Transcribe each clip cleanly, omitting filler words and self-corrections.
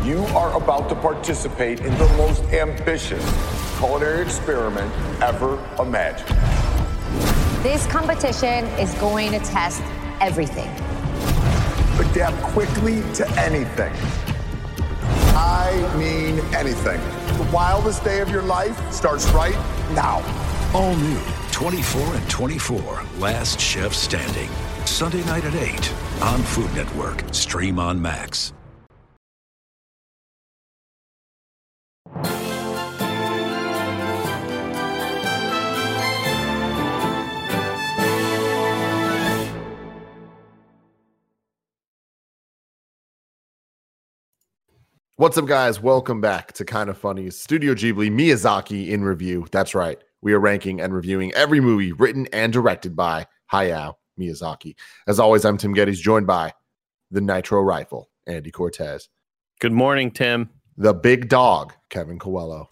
You are about to participate in the most ambitious culinary experiment ever imagined. This competition is going to test everything. Adapt quickly to anything. I mean anything. The wildest day of your life starts right now. All new 24 and 24, Last Chef Standing. Sunday night at 8 on Food Network. Stream on Max. What's up, guys? Welcome back to Kind of Funny's Studio Ghibli Miyazaki in review. That's right. We are ranking and reviewing every movie written and directed by Hayao Miyazaki. As always, I'm Tim Geddes, joined by the Nitro Rifle, Andy Cortez. Good morning, Tim. The Big Dog, Kevin Coelho.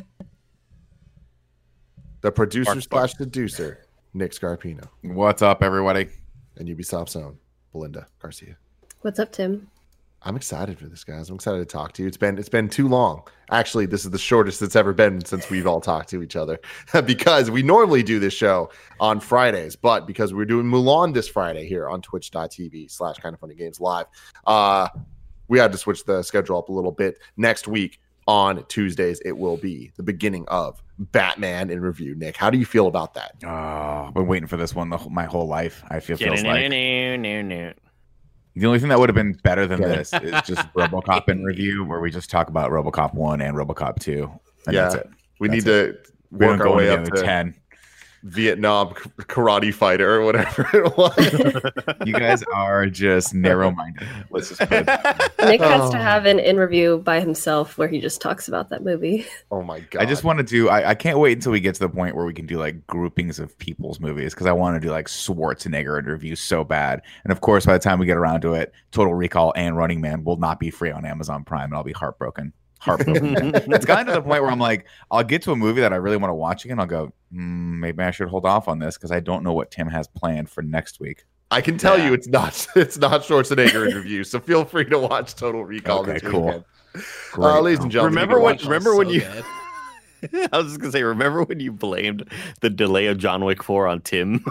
The producer slash seducer, Nick Scarpino. What's up, everybody? And Ubisoft's own, Belinda Garcia. What's up, Tim? I'm excited for this, guys. I'm excited to talk to you. It's been too long. Actually, this is the shortest it's ever been since we've all talked to each other because we normally do this show on Fridays, but because we're doing Mulan this Friday here on twitch.tv/kindoffunnygames live, we had to switch the schedule up a little bit. Next week on Tuesdays, it will be the beginning of Batman in review. Nick, how do you feel about that? Oh, I've been waiting for this one my whole life. I feels like. The only thing that would have been better than this is just RoboCop in review, where we just talk about RoboCop 1 and RoboCop 2. And that's it. We need to work our way up to 10. Vietnam karate fighter or whatever it was. You guys are just narrow-minded. Let's just put it. Nick has to have an in review by himself where he just talks about that movie. Oh my god! I just want to do. I can't wait until we get to the point where we can do like groupings of people's movies, because I want to do like Schwarzenegger in review so bad. And of course, by the time we get around to it, Total Recall and Running Man will not be free on Amazon Prime, and I'll be heartbroken. It's gotten to the point where I'm like, I'll get to a movie that I really want to watch again. I'll go, maybe I should hold off on this because I don't know what Tim has planned for next week. I can tell you it's not Schwarzenegger in review, so feel free to watch Total Recall this weekend. Ladies and gentlemen, remember when you I was just gonna say, remember when you blamed the delay of John Wick 4 on Tim?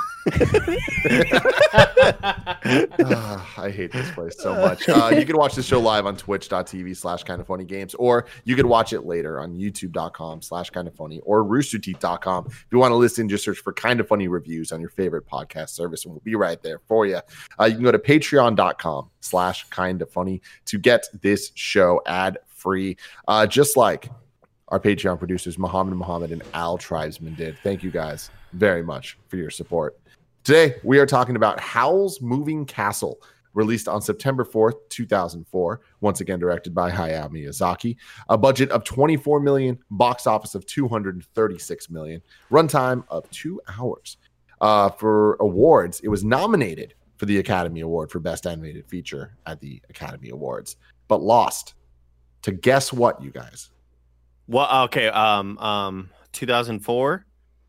I hate this place so much. You can watch the show live on twitch.tv/kindoffunnygames, or you can watch it later on youtube.com/kindoffunny or roosterteeth.com. If you want to listen, just search for Kind of Funny Reviews on your favorite podcast service, and we'll be right there for you. You can go to patreon.com/kindoffunny to get this show ad-free, just like our Patreon producers, Muhammad and Al Tribesman did. Thank you guys very much for your support. Today, we are talking about Howl's Moving Castle, released on September 4th, 2004. Once again, directed by Hayao Miyazaki. A budget of $24 million, box office of $236 million, runtime of 2 hours. For awards, it was nominated for the Academy Award for Best Animated Feature at the Academy Awards, but lost to guess what, you guys? Well, okay, 2004.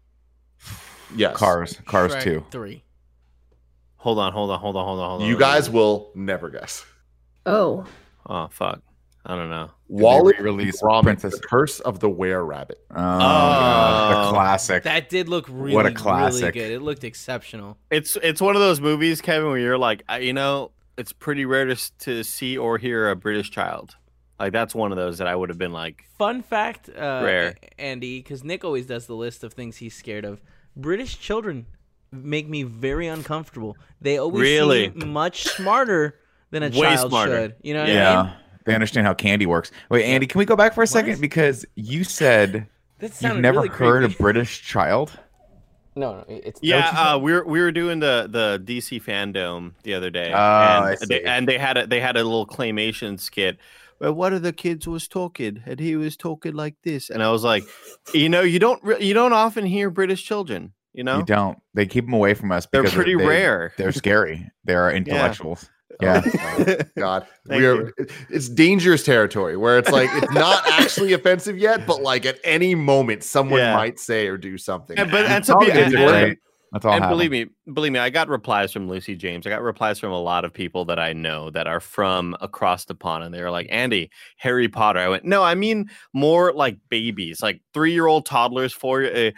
Yes. Cars Shrek 2. 3. Hold on. You guys will never guess. Oh, Fuck. I don't know. Wallace release Gromit, Princess The Curse of the Were-Rabbit. Oh, the classic. That did look really, What a classic. really good. It looked exceptional. It's one of those movies, Kevin, where you're like, it's pretty rare to see or hear a British child. Like, that's one of those that I would have been like. Fun fact, rare. Andy, because Nick always does the list of things he's scared of. British children make me very uncomfortable. They always seem much smarter than a child should. You know what I mean? They understand how candy works. Wait, Andy, can we go back for a second? Because you said you've never really heard creepy. a British child? No, it's we were doing the DC fandom the other day, I see. and they had a little claymation skit. Well, one of the kids was talking, and he was talking like this, and I was like, you don't often hear British children, You don't. They keep them away from us. They're because pretty rare. They're scary. They are intellectuals. Yeah. Oh, God. It's dangerous territory where it's like it's not actually offensive yet, but like at any moment someone might say or do something. And That's all. And believe me, I got replies from Lucy James. I got replies from a lot of people that I know that are from across the pond, and they were like, "Andy, Harry Potter." I went, "No, I mean more like babies, like 3-year-old toddlers, 4.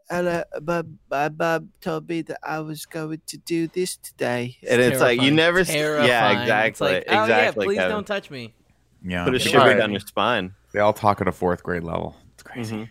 Bob told me that I was going to do this today," and it's like you never. Terrifying. Yeah, exactly. It's like, exactly. yeah, please Kevin. don't touch me. Yeah, Put a shiver down your spine. They all talk at a 4th grade level. It's crazy. Mm-hmm.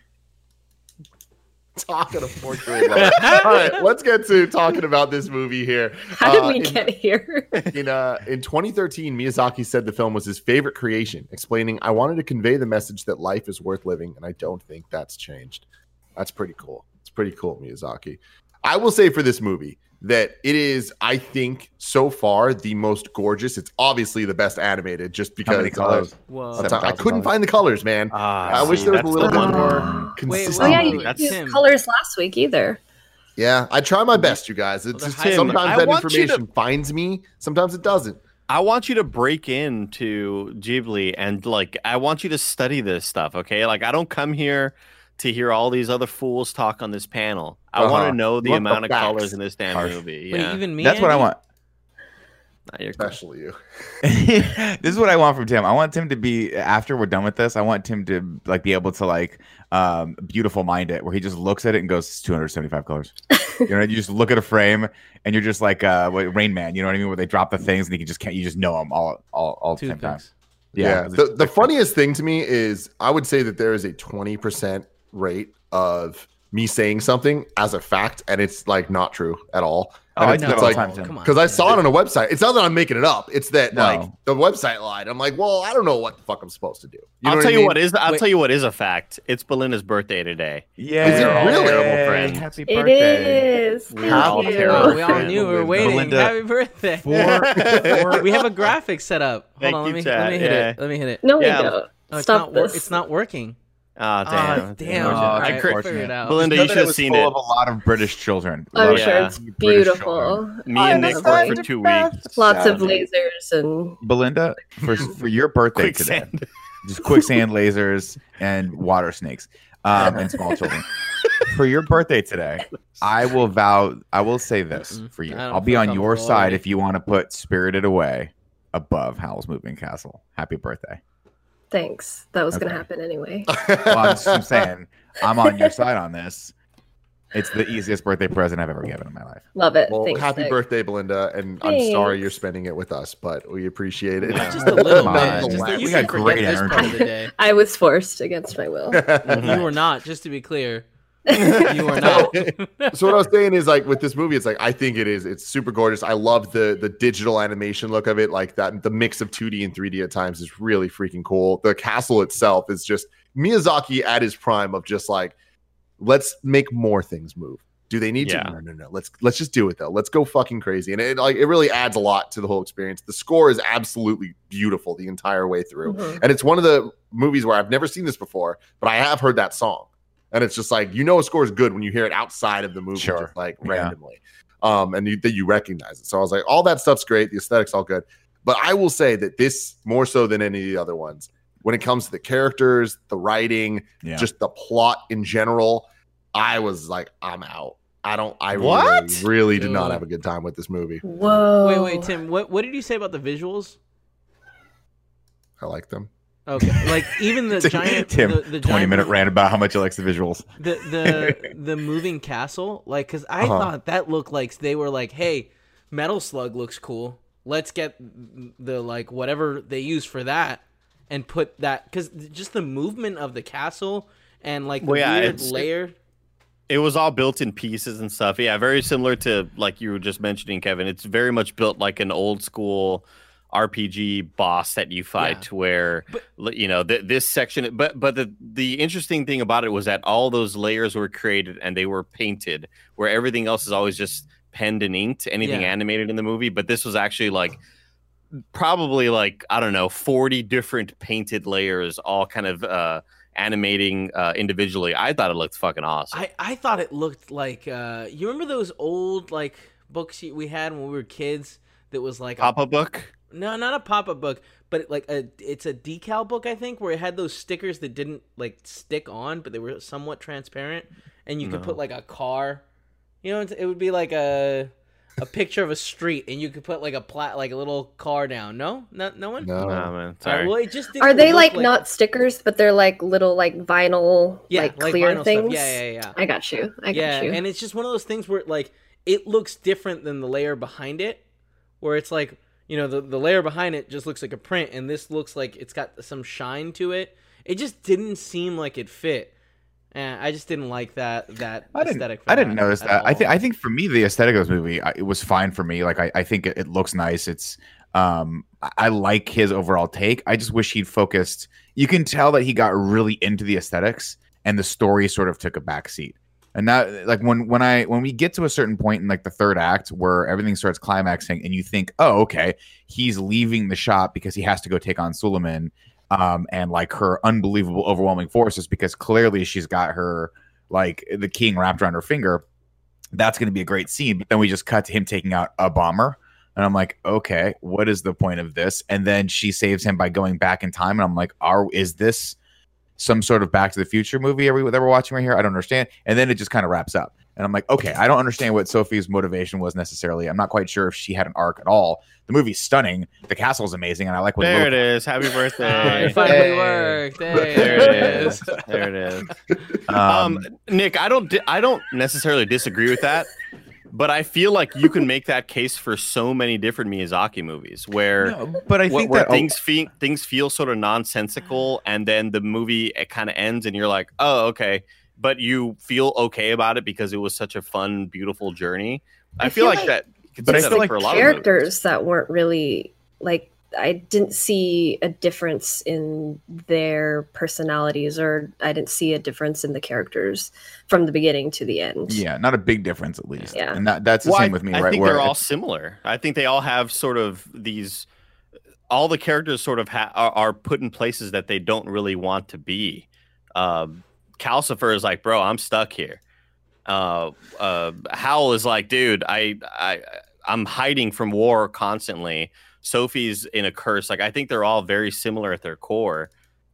Talking a 4th grade level. All right, let's get to talking about this movie here. How did we get here? In 2013, Miyazaki said the film was his favorite creation, explaining, "I wanted to convey the message that life is worth living, and I don't think that's changed." That's pretty cool. It's pretty cool, Miyazaki. I will say for this movie that it is, I think, so far the most gorgeous. It's obviously the best animated, just because How many colors? I couldn't find the colors, man. I wish there was a little bit more consistency. Oh yeah, you didn't use colors last week either. Yeah, I try my best, you guys. It's just sometimes that information finds me, sometimes it doesn't. I want you to break into Ghibli and I want you to study this stuff, okay? Like I don't come here to hear all these other fools talk on this panel. I want to know the amount of colors in this damn movie. Yeah. Even me, That's Andy? what I want. Especially you. This is what I want from Tim. I want Tim to be, after we're done with this, I want Tim to be able to beautiful mind it, where he just looks at it and goes, "It's 275 colors." You know, you just look at a frame and you're just like Rain Man, you know what I mean, where they drop the things and you just know them all at the same time. Yeah. The funniest thing to me is I would say that there is a 20% rate of me saying something as a fact, and it's like not true at all. And I do that all the time, Tim. Because I saw it on a website. It's not that I'm making it up. It's that like the website lied. I'm like, well, I don't know what the fuck I'm supposed to do. I'll tell you what is a fact. It's Belinda's birthday today. Yeah, is it really? Terrible friends. Happy birthday! It is. We all knew we were waiting. Belinda, Happy birthday! We have a graphic set up. Hold on, let me hit it. Let me hit it. No, we don't. Oh, Stop this. It's not working. Oh, damn. Damn. I figured it out. Belinda, you should have seen it. Full of a lot of British children. I'm sure it's beautiful. Me and Nick worked for 2 weeks. Lots of lasers and Belinda, for your birthday today, just quicksand lasers and water snakes and small children. For your birthday today, I will say this for you. I'll be on your side if you want to put Spirited Away above Howl's Moving Castle. Happy birthday. Thanks. That was going to happen anyway. Well, I'm saying I'm on your side on this. It's the easiest birthday present I've ever given in my life. Love it. Well, Thanks, happy Nick. birthday, Belinda, and I'm sorry you're spending it with us, but we appreciate it. Just a little bit. We got great energy. Part of the day. I was forced against my will. You were not, just to be clear. You were not. So what I was saying is, like, with this movie, it's like I think it's super gorgeous. I love the digital animation look of it, like that. The mix of 2D and 3D at times is really freaking cool. The castle itself is just Miyazaki at his prime of just like, let's make more things move. Do they need to? No. Let's just do it though. Let's go fucking crazy. And it really adds a lot to the whole experience. The score is absolutely beautiful the entire way through. Mm-hmm. And it's one of the movies where I've never seen this before, but I have heard that song. And it's just like, a score is good when you hear it outside of the movie, just like randomly. And that you recognize it. So I was like, all that stuff's great. The aesthetic's all good. But I will say that this, more so than any of the other ones, when it comes to the characters, the writing, just the plot in general, I was like, I'm out. I really did not have a good time with this movie. Whoa. Wait, Tim, what did you say about the visuals? I like them. Okay, like even the giant Tim, the 20-minute rant about how much he likes the visuals. The moving castle, like, because I thought that looked like they were like, hey, Metal Slug looks cool. Let's get the like whatever they use for that and put that, because just the movement of the castle and like the weird layer. It was all built in pieces and stuff. Yeah, very similar to like you were just mentioning, Kevin. It's very much built like an old school RPG boss that you fight, where this section. But the interesting thing about it was that all those layers were created and they were painted, where everything else is always just penned and inked. Anything animated in the movie, but this was actually like probably like 40 different painted layers, all kind of animating individually. I thought it looked fucking awesome. I thought it looked like you remember those old like books we had when we were kids that was like pop-up book? No, not a pop-up book, but it's a decal book, I think, where it had those stickers that didn't like stick on, but they were somewhat transparent, and you could put like a car. You know, it would be like a picture of a street, and you could put like like a little car down. No one. No. Nah, man. Sorry. Well, it just Are they like not stickers, but they're like little like vinyl, like clear vinyl things? Stuff. Yeah. I got you. I got you. And it's just one of those things where like it looks different than the layer behind it, where it's like, you know, the layer behind it just looks like a print, and this looks like it's got some shine to it. It just didn't seem like it fit. And I just didn't like that aesthetic. I didn't notice that. I think for me, the aesthetic of this movie, it was fine for me. Like I think it looks nice. It's I like his overall take. I just wish he'd focused. You can tell that he got really into the aesthetics, and the story sort of took a backseat. And that, like when we get to a certain point in like the third act where everything starts climaxing, and you think, oh, okay, he's leaving the shop because he has to go take on Suleiman. And like her unbelievable overwhelming forces, because clearly she's got her like the king wrapped around her finger. That's going to be a great scene. But then we just cut to him taking out a bomber, and I'm like, okay, what is the point of this? And then she saves him by going back in time, and I'm like, is this some sort of Back to the Future movie that we're watching right here? I don't understand. And then it just kind of wraps up, and I'm like, okay, I don't understand what Sophie's motivation was necessarily. I'm not quite sure if she had an arc at all. The movie's stunning. The castle's amazing, and I like what there it is. Happy birthday! It finally worked. There it is. There it is. Nick, I don't necessarily disagree with that, but I feel like you can make that case for so many different Miyazaki movies where, but I think where that things feel sort of nonsensical, and then the movie it kind of ends, and you're like, oh, okay, but you feel okay about it because it was such a fun, beautiful journey. I feel like that. But I feel like characters that weren't really like, I didn't see a difference in their personalities, or I didn't see a difference in the characters from the beginning to the end. Yeah, not a big difference at least. Yeah, and that's the same with me. I think they're all similar. I think they all have sort of these. All the characters sort of are put in places that they don't really want to be. Calcifer is like, bro, I'm stuck here. Howl is like, dude, I'm hiding from war constantly. Sophie's in a curse. Like, I think they're all very similar at their core.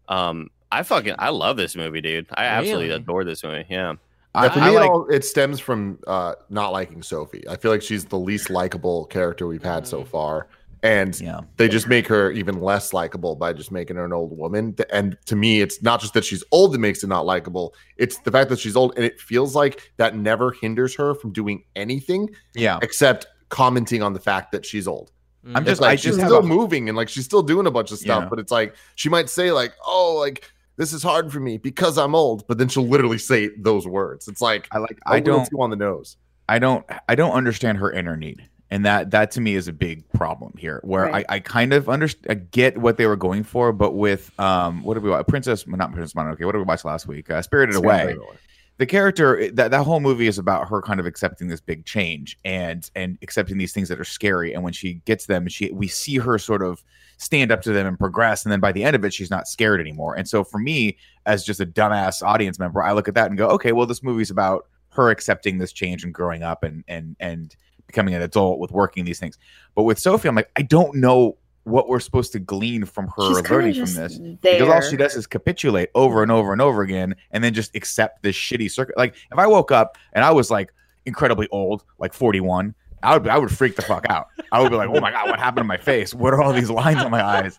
I love this movie, dude. I absolutely adore this movie. Yeah. For me, it stems from not liking Sophie. I feel like she's the least likable character we've had so far. And they just make her even less likable by just making her an old woman. And to me, it's not just that she's old that makes it not likable. It's the fact that she's old, and it feels like that never hinders her from doing anything except commenting on the fact that she's old. She's still moving, and like she's still doing a bunch of stuff, but it's like she might say like, oh, like this is hard for me because I'm old, but then she'll literally say those words. It's like I don't too on the nose. I don't understand her inner need. And that to me is a big problem here, where I kind of get what they were going for, but with what did we watch? Princess Mononoke. What did we watch last week? Spirited Away. The character, that whole movie is about her kind of accepting this big change and accepting these things that are scary. And when she gets them, we see her sort of stand up to them and progress. And then by the end of it, she's not scared anymore. And so for me, as just a dumbass audience member, I look at that and go, okay, well, this movie's about her accepting this change and growing up and becoming an adult with working these things. But with Sophie, I'm like, I don't know what we're supposed to glean from her learning from this, because all she does is capitulate over and over and over again, and then just accept this shitty circuit. Like if I woke up and I was like incredibly old, like 41, I would freak the fuck out. I would be like, oh my God, what happened to my face? What are all these lines on my eyes?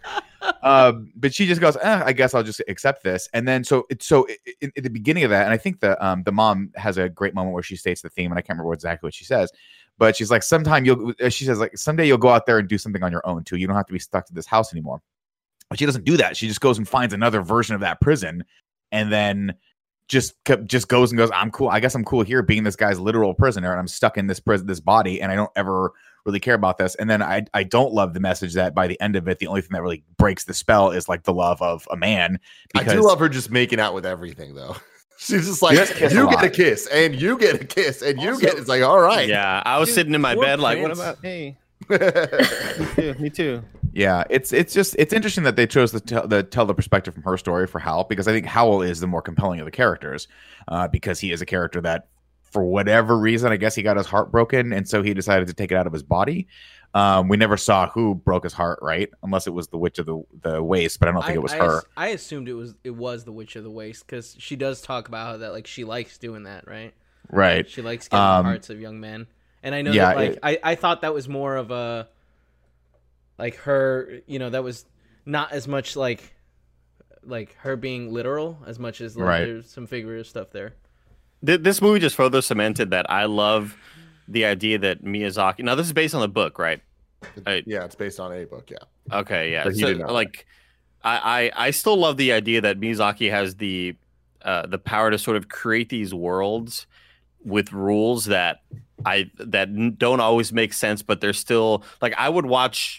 But she just goes, I guess I'll just accept this. And then so at the beginning of that, and I think the mom has a great moment where she states the theme, and I can't remember exactly what she says, but she's like, someday you'll go out there and do something on your own too. You don't have to be stuck to this house anymore. But she doesn't do that. She just goes and finds another version of that prison, and then just goes and goes, I'm cool. I guess I'm cool here being this guy's literal prisoner, and I'm stuck in this body, and I don't ever really care about this. And then I don't love the message that by the end of it, the only thing that really breaks the spell is like the love of a man. I do love her just making out with everything though. She's just like, you get a kiss, and you get a kiss, and you get. It's like, all right. Yeah, I was sitting in my bed like, what about me? Me too. Yeah, it's interesting that they chose to tell the perspective from her story for Howl, because I think Howl is the more compelling of the characters, because he is a character that, for whatever reason, I guess he got his heart broken, and so he decided to take it out of his body. We never saw who broke his heart, right? Unless it was the Witch of the Waste, but I don't think it was her. I assumed it was the Witch of the Waste, because she does talk about how that, like, she likes doing that, right? Right. She likes getting the hearts of young men. And I know that, like, I thought that was more of a, like, her, you know, that was not as much like her being literal as much as like there's some figurative stuff there. This movie just further cemented that I love the idea that Miyazaki. Now this is based on the book, right? Yeah, it's based on a book. Yeah. Okay. Yeah. So like, I still love the idea that Miyazaki has the power to sort of create these worlds with rules that don't always make sense, but they're still like, I would watch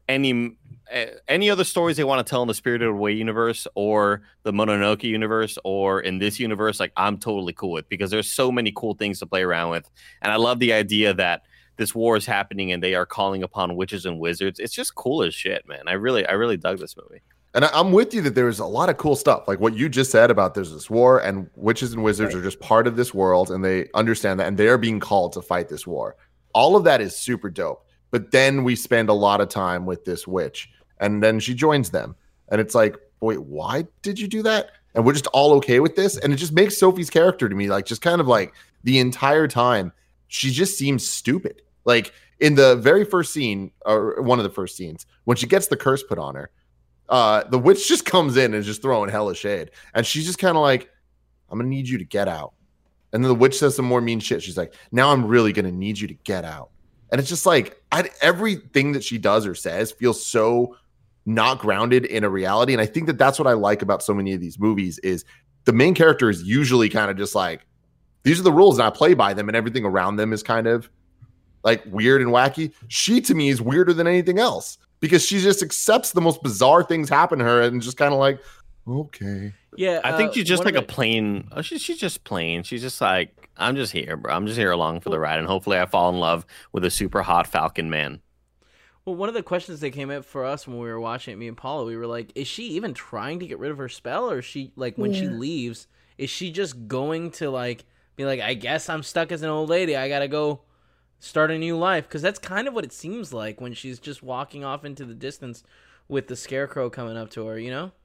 any other stories they want to tell in the Spirited Away universe or the Mononoke universe or in this universe. Like, I'm totally cool with, because there's so many cool things to play around with. And I love the idea that this war is happening and they are calling upon witches and wizards. It's just cool as shit, man. I really dug this movie. And I'm with you that there's a lot of cool stuff, like what you just said about there's this war and witches and wizards are just part of this world and they understand that and they are being called to fight this war. All of that is super dope. But then we spend a lot of time with this witch and then she joins them. And it's like, wait, why did you do that? And we're just all okay with this. And it just makes Sophie's character to me, like, just kind of like the entire time, she just seems stupid. Like in the very first scene, or one of the first scenes, when she gets the curse put on her, the witch just comes in and is just throwing hella shade. And she's just kind of like, I'm going to need you to get out. And then the witch says some more mean shit. She's like, now I'm really going to need you to get out. And it's just like, everything that she does or says feels so not grounded in a reality. And I think that that's what I like about so many of these movies is the main character is usually kind of just like, these are the rules and I play by them and everything around them is kind of like weird and wacky. She, to me, is weirder than anything else because she just accepts the most bizarre things happen to her and just kind of like, okay. Yeah, I think she's just like a plain. She's just plain. She's just like, I'm just here, bro. I'm just here along for the ride, and hopefully, I fall in love with a super hot Falcon man. Well, one of the questions that came up for us when we were watching it, me and Paula, we were like, is she even trying to get rid of her spell, or is she like when she leaves, is she just going to like be like, I guess I'm stuck as an old lady. I gotta go start a new life, because that's kind of what it seems like when she's just walking off into the distance with the scarecrow coming up to her. You know.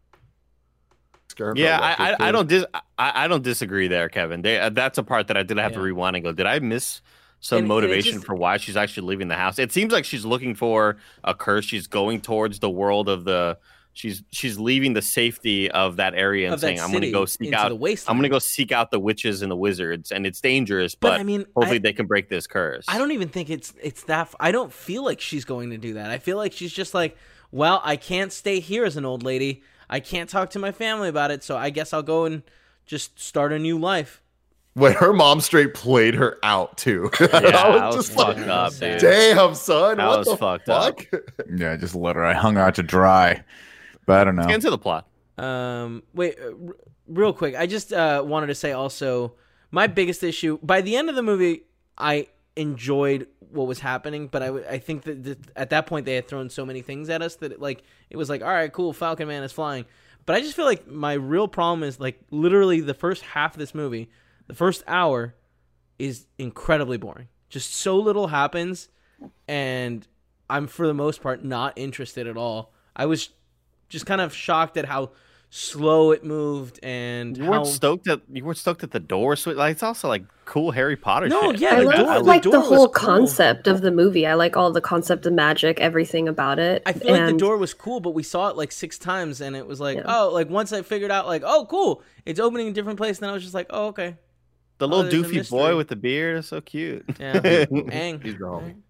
Yeah, I don't disagree there, Kevin. That's a part that I did have to rewind and go, did I miss some motivation for why she's actually leaving the house? It seems like she's looking for a curse. She's going towards the world of the. She's leaving the safety of that area and saying, I'm going to go seek out. I'm going to go seek out the witches and the wizards, and it's dangerous, but I mean, hopefully they can break this curse. I don't even think it's that. I don't feel like she's going to do that. I feel like she's just like, well, I can't stay here as an old lady. I can't talk to my family about it, so I guess I'll go and just start a new life. When her mom straight played her out too. Yeah, I was just fucked up, dude. Damn, son. I was fucked up. Yeah, just let her. I hung her out to dry. But I don't know. Let's get into the plot. Wait, real quick. I just wanted to say also, my biggest issue, by the end of the movie, I enjoyed what was happening, but I think that at that point they had thrown so many things at us that it was like, all right, cool, Falcon Man is flying. But I just feel like my real problem is like literally the first half of this movie, the first hour is incredibly boring. Just so little happens, and I'm for the most part not interested at all. I was just kind of shocked at how slow it moved, and you weren't stoked at the door. So like, it's also like cool Harry Potter. No, shit. yeah, I like the whole concept of the movie. I like all the concept of magic, everything about it. I feel like the door was cool, but we saw it like 6 times, and it was like, oh, like once I figured out, like, oh, cool, it's opening in a different place. And then I was just like, oh, okay. The little doofy boy with the beard is so cute. Yeah, Aang. He's wrong.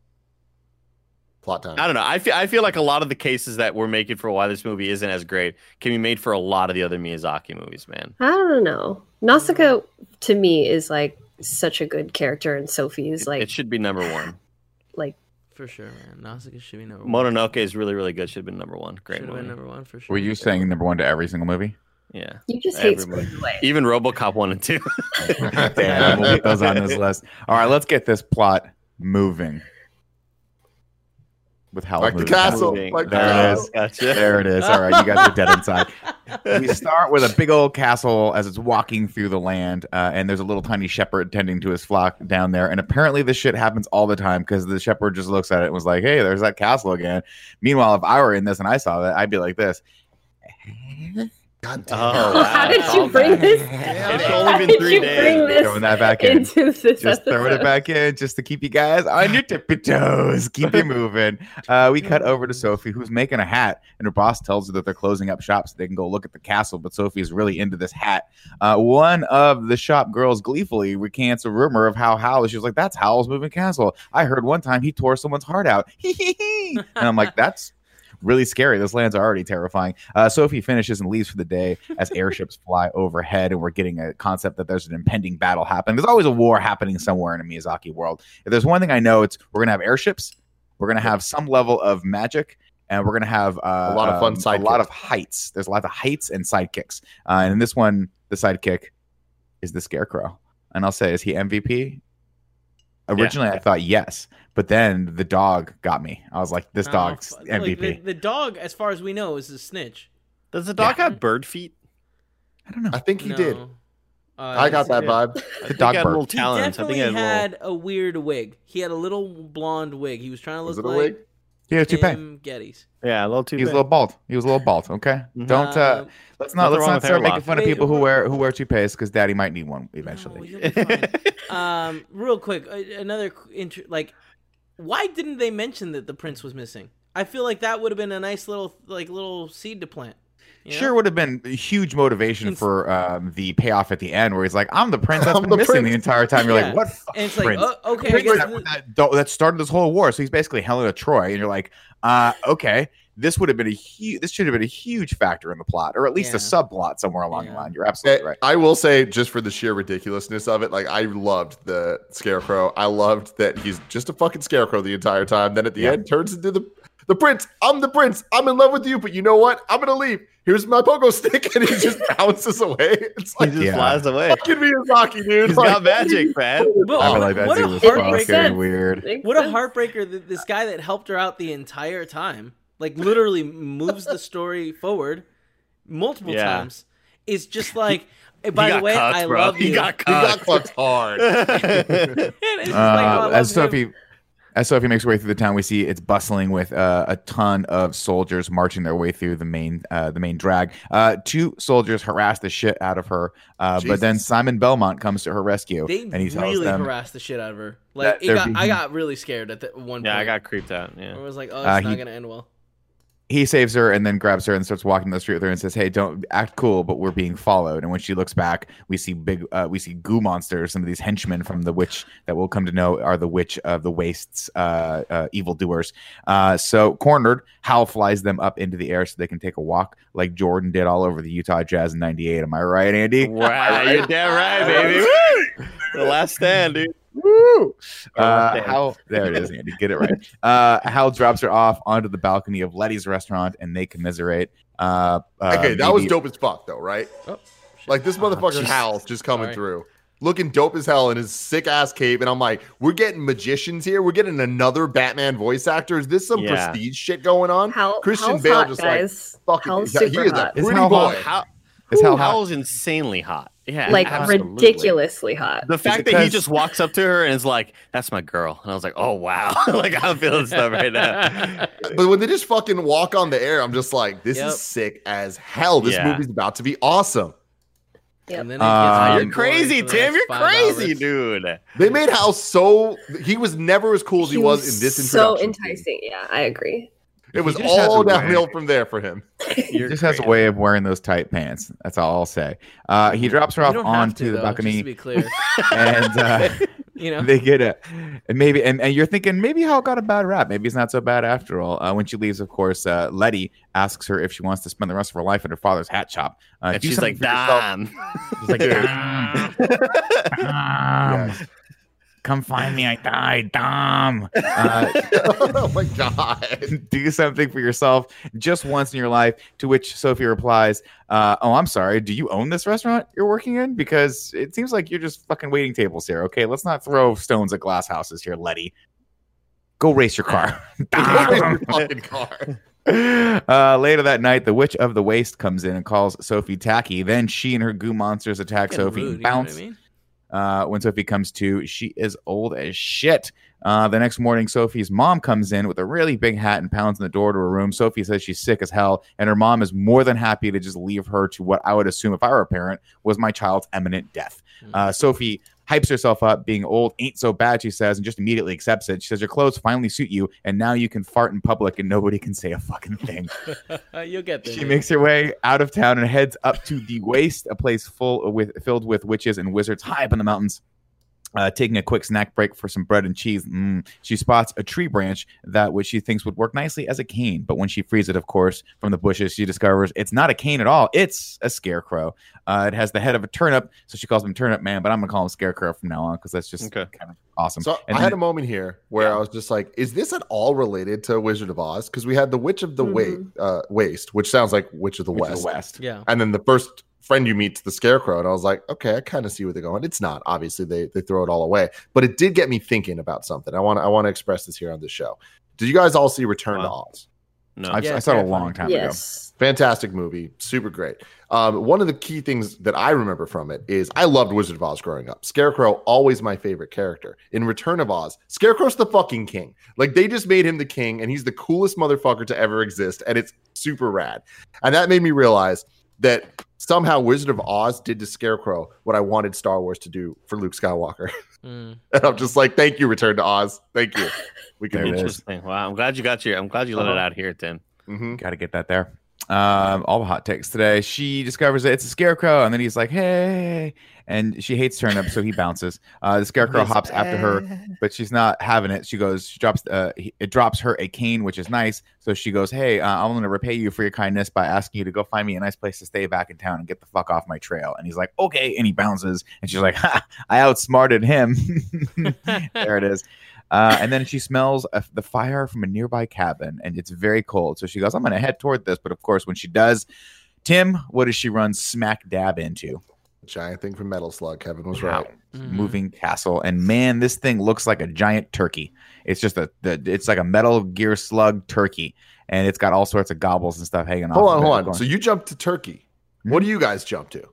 Plot time. I don't know. I feel like a lot of the cases that we're making for why this movie isn't as great can be made for a lot of the other Miyazaki movies, man. I don't know. Nausicaa to me is like such a good character, and Sophie's like it should be number 1. Like for sure, man. Nausicaa should be number 1. Mononoke is really, really good. Should have been number 1. Great movie. Been number 1 for sure. Were you saying number 1 to every single movie? Yeah. You just hate Spirited Away. Even RoboCop 1 and 2. Damn, we'll get those on this list. All right, let's get this plot moving. With how like the castle. Like there it is. Gotcha. There it is. All right, you guys are dead inside. We start with a big old castle as it's walking through the land, and there's a little tiny shepherd tending to his flock down there. And apparently this shit happens all the time because the shepherd just looks at it and was like, hey, there's that castle again. Meanwhile, if I were in this and I saw that, I'd be like this. God damn. Oh, How did you bring this? It's How only did been 3 you days. bring this Throwing that back in. into this Just throwing it episode? back in just to keep you guys on your tippy toes. Keep you moving. We cut over to Sophie, who's making a hat, and her boss tells her that they're closing up shop so they can go look at the castle. But Sophie's really into this hat. One of the shop girls gleefully recants a rumor of how Hal. She was like, "That's Howl's moving castle. I heard one time he tore someone's heart out." And I'm like, "That's really scary. Those lands are already terrifying." Sophie finishes and leaves for the day as airships fly overhead, and we're getting a concept that there's an impending battle happening. There's always a war happening somewhere in a Miyazaki world. If there's one thing I know, it's we're gonna have airships, we're gonna have some level of magic, and we're gonna have a lot of fun a lot of heights. There's a lot of heights and sidekicks. And in this one, the sidekick is the Scarecrow. And I'll say, is he MVP? Originally, I thought yes, but then the dog got me. I was like, this dog's MVP. Like, the dog, as far as we know, is a snitch. Does the dog have bird feet? I don't know. I think he No. did. I got that vibe. The dog He had bird. little He talons. I think definitely he had little. had a weird wig. He had a little blonde wig. He was trying to Was look it a like wig? He had a toupee. Tim Geddes. Yeah, a little too. He was a little bald. He was a little bald. Okay, don't let's not Nothing wrong with start hair making loss. fun of people who wear toupees because Daddy might need one eventually. No, you'll be fine. Real quick, another why didn't they mention that the prince was missing? I feel like that would have been a nice little seed to plant. You know? Sure, would have been a huge motivation for the payoff at the end, where he's like, "I'm the prince that's I'm been the missing prince." the entire time." You're Yeah. like, "What? And it's like, prince? okay, I Prince guess that started this whole war." So he's basically Helena Troy, and you're like, "Okay, this would have been this should have been a huge factor in the plot, or at least a subplot somewhere along the line." You're absolutely right. I will say, just for the sheer ridiculousness of it, like I loved the Scarecrow. I loved that he's just a fucking Scarecrow the entire time. Then at the end, turns into the prince. I'm the prince. I'm in love with you, but you know what? I'm gonna leave. Here's my pogo stick, and he just bounces away. It's like He just flies away. fucking Miyazaki, dude. He's Like, got magic, man. But I feel like that what dude a was heartbreaker! fucking weird. What a heartbreaker! This guy that helped her out the entire time, like literally moves the story forward multiple times, is just like. By the way, cuts, I bro. love you. He got He got cuts. fucked hard. As Sophie makes her way through the town, we see it's bustling with a ton of soldiers marching their way through the main drag. 2 soldiers harass the shit out of her, but then Simon Belmont comes to her rescue, They and he tells really them harassed the shit out of her. Like I got really scared at that one point. Yeah, I got creeped out. Yeah. I was like, oh, it's not gonna end well. he saves her and then grabs her and starts walking down the street with her and says, "Hey, don't act cool, but we're being followed." And when she looks back, we see goo monsters, some of these henchmen from the witch that we'll come to know are the Witch of the Wastes evildoers. So cornered, Hal flies them up into the air so they can take a walk like Jordan did all over the Utah Jazz in '98. Am I right, Andy? Wow, you're damn right, baby. Woo! The last stand, dude. Woo! Hal, there it is, Andy. Get it right. Hal drops her off onto the balcony of Letty's restaurant, and they commiserate. Okay, that was dope as fuck, though, right? Oh, like this motherfucker Hal just coming through, looking dope as hell in his sick ass cape, and I'm like, we're getting magicians here. We're getting another Batman voice actor. Is this some prestige shit going on? Christian Hal's Bale hot, just guys. like fucking. Hal's He super is hot. a pretty boy. Hal's insanely hot. Yeah, like absolutely. ridiculously hot. The fact that he just walks up to her and is like, "That's my girl," and I was like, "Oh wow!" Like I'm feeling stuff right now. But when they just fucking walk on the air, I'm just like, this is sick as hell. This movie's about to be awesome. Yep. And then it gets You're crazy, for the Tim. next You're 5 crazy, hours. dude. They made Hal so he was never as cool as he was in this so introduction. enticing. Yeah, I agree. It was He just has all a way. downhill from there for him. He just has a way of wearing those tight pants. That's all I'll say. He drops her You off don't have onto to, the though, balcony, just to be clear. and You know, they get it. And maybe, and you're thinking maybe Hal got a bad rap. Maybe he's not so bad after all. When she leaves, of course, Letty asks her if she wants to spend the rest of her life at her father's hat shop. And Do she's something like, for yourself. "Damn." She's like, Dom, come find me. I died, Dom. Oh my god. Do something for yourself just once in your life. To which Sophie replies, "Oh, I'm sorry. Do you own this restaurant you're working in? Because it seems like you're just fucking waiting tables here. Okay, let's not throw stones at glass houses here, Letty. Go race your car." Go race your fucking car. Later that night, the Witch of the Waste comes in and calls Sophie tacky. Then she and her goo monsters attack Fucking Sophie rude, and you know what bounce. I mean? When Sophie comes to, she is old as shit. The next morning, Sophie's mom comes in with a really big hat and pounds on the door to her room. Sophie says she's sick as hell, and her mom is more than happy to just leave her to what I would assume, if I were a parent, was my child's imminent death. Sophie hypes herself up. Being old ain't so bad, she says, and just immediately accepts it. She says, your clothes finally suit you, and now you can fart in public and nobody can say a fucking thing. You'll get there. She makes her way out of town and heads up to the Waste, a place filled with witches and wizards high up in the mountains. Taking a quick snack break for some bread and cheese, she spots a tree branch which she thinks would work nicely as a cane. But when she frees it, of course, from the bushes, she discovers it's not a cane at all. It's a scarecrow. It has the head of a turnip, so she calls him Turnip Man, but I'm going to call him Scarecrow from now on because that's just kind of awesome. So I had a moment here where I was just like, is this at all related to Wizard of Oz? Because we had the Witch of the Waste, which sounds like Witch of the West. Yeah. And then the first friend you meet, the Scarecrow, and I was like, okay, I kind of see where they're going. It's not, obviously they throw it all away, but it did get me thinking about something. I want to express this here on this show. Did you guys all see Return to Oz? No. I saw it a long time ago. Fantastic movie, super great. One of the key things that I remember from it is I loved Wizard of Oz growing up. Scarecrow, always my favorite character. In Return of Oz, Scarecrow's the fucking king. Like, they just made him the king, and he's the coolest motherfucker to ever exist, and it's super rad. And that made me realize that somehow Wizard of Oz did to Scarecrow what I wanted Star Wars to do for Luke Skywalker. And I'm just like, thank you, Return to Oz. Thank you. We can Interesting. Wow, I'm glad you let it out here, Tim. Got to get that there. All the hot takes today. She discovers that it's a Scarecrow, and then he's like, hey, and she hates turnip, so he bounces. The Scarecrow hops after her, but she's not having it. She drops it drops her a cane, which is nice. So she goes, hey, I'm going to repay you for your kindness by asking you to go find me a nice place to stay back in town and get the fuck off my trail. And he's like, okay, and he bounces, and she's like, ha, I outsmarted him. There it is. And then she smells the fire from a nearby cabin, and it's very cold. So she goes, I'm going to head toward this. But of course, when she does, Tim, what does she run smack dab into? Giant thing from Metal Slug. Kevin was right. Moving castle. And man, this thing looks like a giant turkey. It's just it's like a Metal Gear Slug turkey. And it's got all sorts of gobbles and stuff hanging off. Hold on. So you jumped to turkey. What do you guys jump to?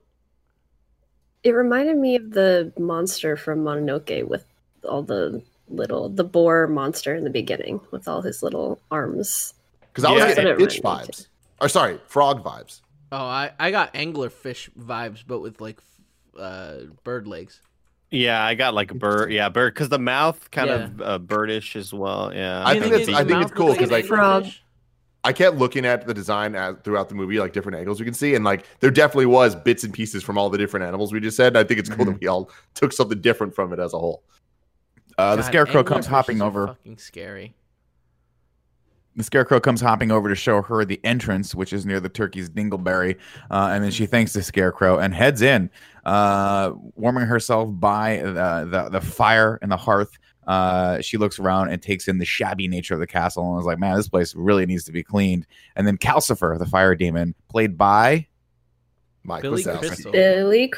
It reminded me of the monster from Mononoke with all the boar monster in the beginning with all his little arms. Because I was getting fish vibes. Or sorry, frog vibes. Oh, I got anglerfish vibes, but with like bird legs. Yeah, I got like a bird. Yeah, bird, because the mouth kind of birdish as well. Yeah, I think it's cool because like frog. I kept looking at the design throughout the movie, like different angles we can see, and like there definitely was bits and pieces from all the different animals we just said. And I think it's cool that we all took something different from it as a whole. The Scarecrow comes hopping over. Fucking scary. The Scarecrow comes hopping over to show her the entrance, which is near the turkey's dingleberry, and then she thanks the Scarecrow and heads in, warming herself by the fire in the hearth. She looks around and takes in the shabby nature of the castle and was like, man, this place really needs to be cleaned. And then Calcifer, the fire demon, played by Billy Crystal. Mike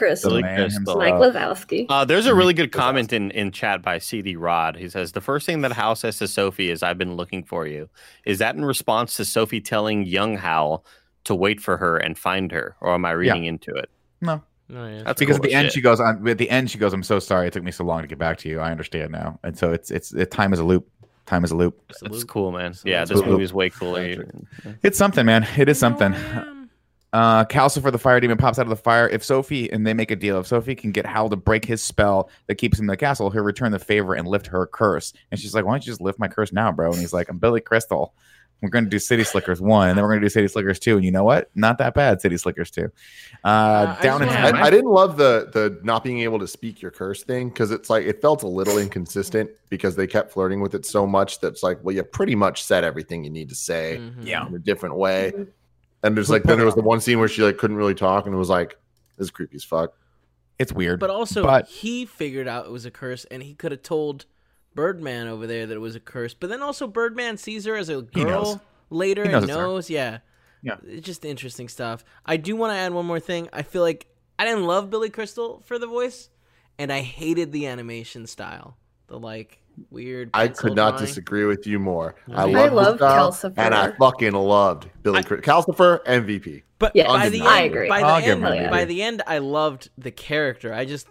Wazowski. There's a really good comment in chat by CD Rod. He says, the first thing that Hal says to Sophie is, I've been looking for you. Is that in response to Sophie telling young Hal to wait for her and find her? Or am I reading into it? No. Oh, yeah. That's because cool at the end she goes, I'm so sorry it took me so long to get back to you. I understand now. And so it's time is a loop. Time is a loop. That's cool, man. Yeah, this movie is way cooler. It's something, man. It is something. Calcifer, the fire demon, pops out of the fire. If Sophie, and they make a deal, if Sophie can get Hal to break his spell that keeps him in the castle, he'll return the favor and lift her curse. And she's like, why don't you just lift my curse now, bro? And he's like, I'm Billy Crystal. We're going to do City Slickers 1, and then we're going to do City Slickers 2. And you know what? Not that bad, City Slickers 2. I didn't love the not being able to speak your curse thing, because it's like it felt a little inconsistent because they kept flirting with it so much that's like, well, you pretty much said everything you need to say in a different way. And there's like then there was the one scene where she like couldn't really talk, and it was like, this is creepy as fuck. It's weird. But also he figured out it was a curse, and he could have told Birdman over there that it was a curse. But then also Birdman sees her as a girl later and knows. Yeah. It's just interesting stuff. I do want to add one more thing. I feel like I didn't love Billy Crystal for the voice, and I hated the animation style. The like weird. I could not disagree with you more. I love Calcifer, and I fucking loved Billy Calcifer MVP. But yes, by the end, I agree. By the end, I loved the character. I just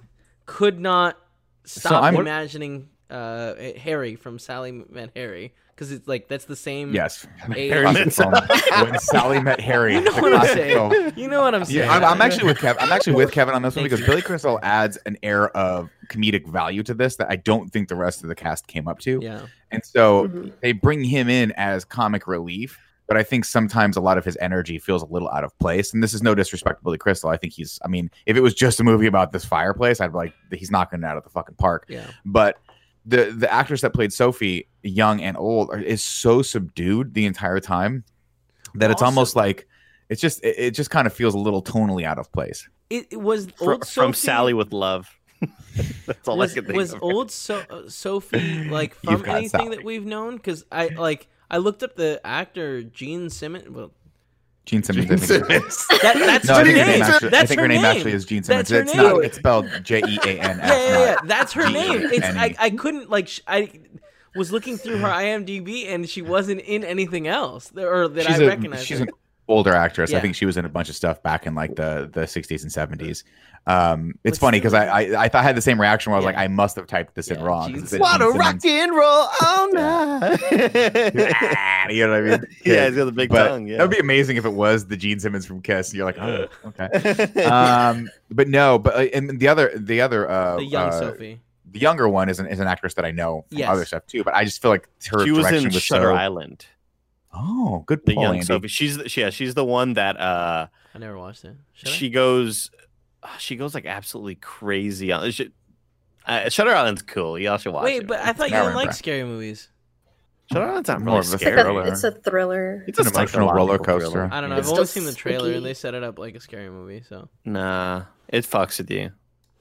could not stop I'm- imagining Harry from Sally Met Harry, because it's like that's the same. Yes. age. Classic film. When Sally Met Harry. You know the what I'm classic saying. film. You know what I'm saying. Yeah, I'm actually with Kevin. I'm actually with Kevin on this one Thank because you. Billy Crystal adds an air of comedic value to this that I don't think the rest of the cast came up to. Yeah. And so they bring him in as comic relief, but I think sometimes a lot of his energy feels a little out of place. And this is no disrespect to Billy Crystal. I think if it was just a movie about this fireplace, I'd be like, he's knocking it out of the fucking park. Yeah. But the actress that played Sophie, young and old, is so subdued the entire time that it's almost like it just kind of feels a little tonally out of place. It was from old Sophie, Sally with Love. That's all I can think was of. old Sophie like You've from got anything Sally. that we've known? Because I looked up the actor Gene Simmons. Well, Gene Simmons. I think. that's No, her I think her name. name actually. I That's think her her name name. actually is Gene Simmons. That's It's her not. name. It's spelled Jeans. Yeah. That's her name. It's G-E-N-E. I couldn't like I was looking through her IMDb and she wasn't in anything else or that I recognized. She's her. an older actress. I Yeah. think she was in a bunch of stuff back in like the 60s and 70s. It's But funny because still- I thought I had the same reaction where I was Yeah. like, I must have typed this in Yeah, wrong. Gene 'cause it said What a Gene rock Simmons. and roll all night. You know what I mean? Yeah, he's got the big But tongue. Yeah. that would be amazing if it was the Gene Simmons from Kiss. And you're like, oh, okay. But no, and the other the young Sophie. the younger one is an actress that I know from Yes. other stuff too. But I just feel like her She was direction in was Shutter so. Island. Oh, good The pull, young Andy. Sophie. She's the one that I never watched it. Should I? she goes like absolutely crazy on. Shutter Island's cool. Y'all should watch Wait, it. but I thought you Never didn't like mind. scary movies. Shutter Island's not More really of a scary. thriller. It's a thriller. It's an emotional roller coaster. I don't know. It's I've only still seen the trailer spooky. and they set it up like a scary movie. So Nah, it fucks with you.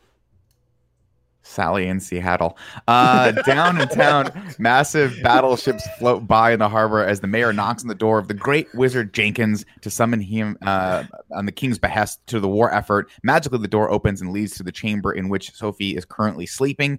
Sally in Seattle. Down in town, massive battleships float by in the harbor as the mayor knocks on the door of the great wizard Jenkins to summon him on the king's behest to the war effort. Magically, the door opens and leads to the chamber in which Sophie is currently sleeping.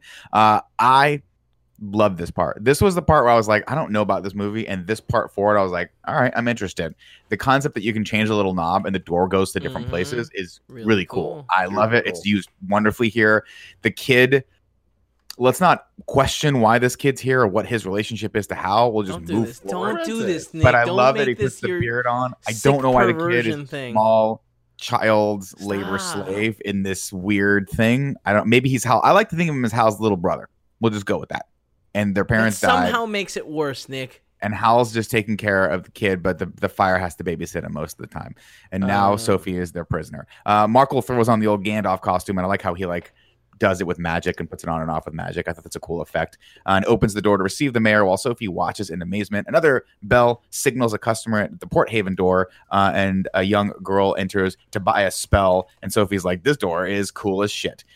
I love this part. This was the part where I was like, I don't know about this movie. And this part forward, I was like, all right, I'm interested. The concept that you can change a little knob and the door goes to different places is really cool. I love it. It's used wonderfully here. The kid, let's not question why this kid's here or what his relationship is to Hal. We'll just don't do move this. forward. Don't do this, Nick. But I Don't love that make he puts this the your beard on. I sick don't know why the kid is perversion a thing. small child's labor Stop. slave in this weird thing. Maybe he's Hal. I like to think of him as Hal's little brother. We'll just go with that. And their That parents died. somehow makes it worse, Nick. And Hal's just taking care of the kid, but the fire has to babysit him most of the time. And now Sophie is their prisoner. Markle throws on the old Gandalf costume, and I like how he does it with magic and puts it on and off with magic. I thought that's a cool effect. And opens the door to receive the mayor while Sophie watches in amazement. Another bell signals a customer at the Port Haven door, and a young girl enters to buy a spell. And Sophie's like, this door is cool as shit.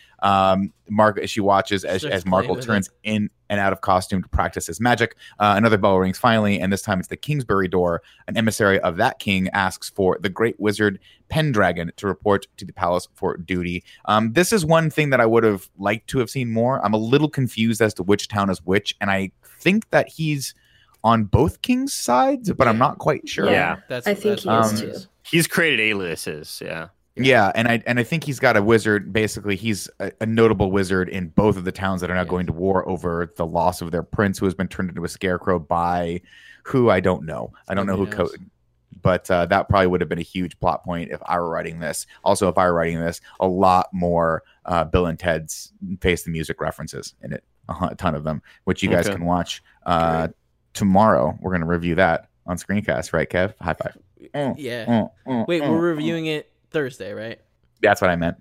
She watches as Starts Markle playing with turns in and out of costume to practice his magic. Another bell rings finally, and this time it's the Kingsbury door. An emissary of that king asks for the great wizard Pendragon to report to the palace for duty. This is one thing that I would have liked to have seen more. I'm a little confused as to which town is which, and I think that he's on both kings' sides, but I'm not quite sure. Yeah. That's I think that's he is what it too. is. He's created aliases. Yeah. Yeah, and I think he's got a wizard. Basically, he's a notable wizard in both of the towns that are now going to war over the loss of their prince, who has been turned into a scarecrow by who I don't know. I don't know who. Nobody knows. But that probably would have been a huge plot point if I were writing this. Also, if I were writing this, a lot more Bill and Ted's Face the Music references in it, a ton of them, which you guys Okay. can watch tomorrow. We're going to review that on Screencast, right, Kev? High five. Yeah. Wait, we're reviewing it Thursday, right? That's what I meant.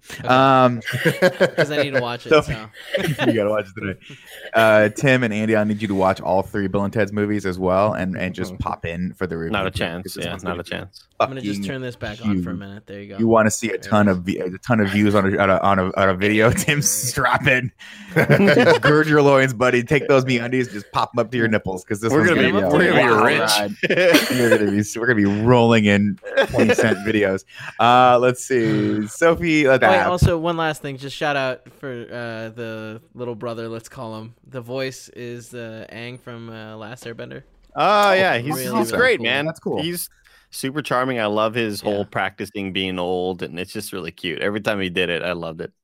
Because I need to watch it. So. You gotta watch it today. Tim and Andy, I need you to watch all three Bill and Ted's movies as well, and just pop in for the review. Not a because chance. this Yeah, one's not gonna a be chance. I'm gonna just fucking turn this back on for a huge. minute. There you go. You want to see a There ton it of views on a video? Tim, strap in. Just gird your loins, buddy. Take those MeUndies, just pop them up to your nipples because this We're one's gonna be a we're gonna be wild rich. ride. We're gonna be rolling in 20-cent videos. Let's see, Sophie. Wait, also one last thing, just shout out for the little brother, let's call him. The voice is Aang from Last Airbender. Oh yeah, he's Really, he's really great, cool. man. That's cool. He's super charming. I love his Yeah. whole practicing being old, and it's just really cute. Every time he did it, I loved it.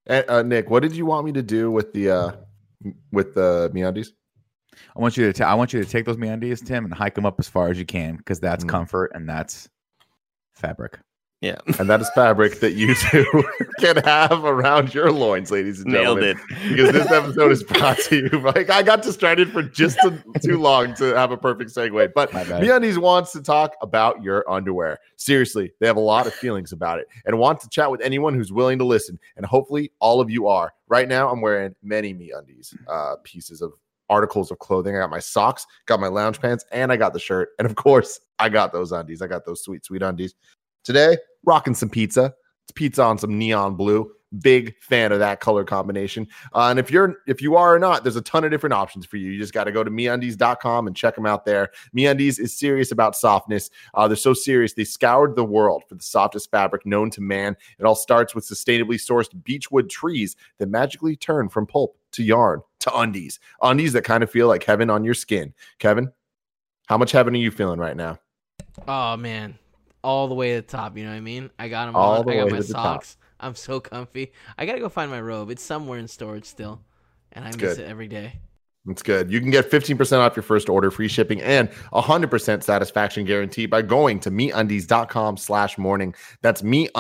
Nick, what did you want me to do with the MeUndies? I want you to take those MeUndies, Tim, and hike them up as far as you can, because that's comfort and that's fabric. Yeah. And that is fabric that you two can have around your loins, ladies and Nailed gentlemen. it. Because this episode is brought to you by, I got distracted for just too long to have a perfect segue. But MeUndies wants to talk about your underwear. Seriously, they have a lot of feelings about it and want to chat with anyone who's willing to listen. And hopefully all of you are. Right now, I'm wearing many MeUndies pieces of articles of clothing. I got my socks, got my lounge pants, and I got the shirt. And of course, I got those undies. I got those sweet, sweet undies. Today, rocking some pizza. It's pizza on some neon blue. Big fan of that color combination. And if you are or not, there's a ton of different options for you. You just got to go to MeUndies.com and check them out there. MeUndies is serious about softness. They're so serious, they scoured the world for the softest fabric known to man. It all starts with sustainably sourced beechwood trees that magically turn from pulp to yarn to undies. Undies that kind of feel like heaven on your skin. Kevin, how much heaven are you feeling right now? Oh, man. All the way to the top, you know what I mean? I got them All on. the I got way my to the socks. top. I'm so comfy. I gotta go find my robe. It's somewhere in storage still, and I miss it every day. That's good. You can get 15% off your first order, free shipping, and 100% satisfaction guarantee by going to MeUndies.com/morning. That's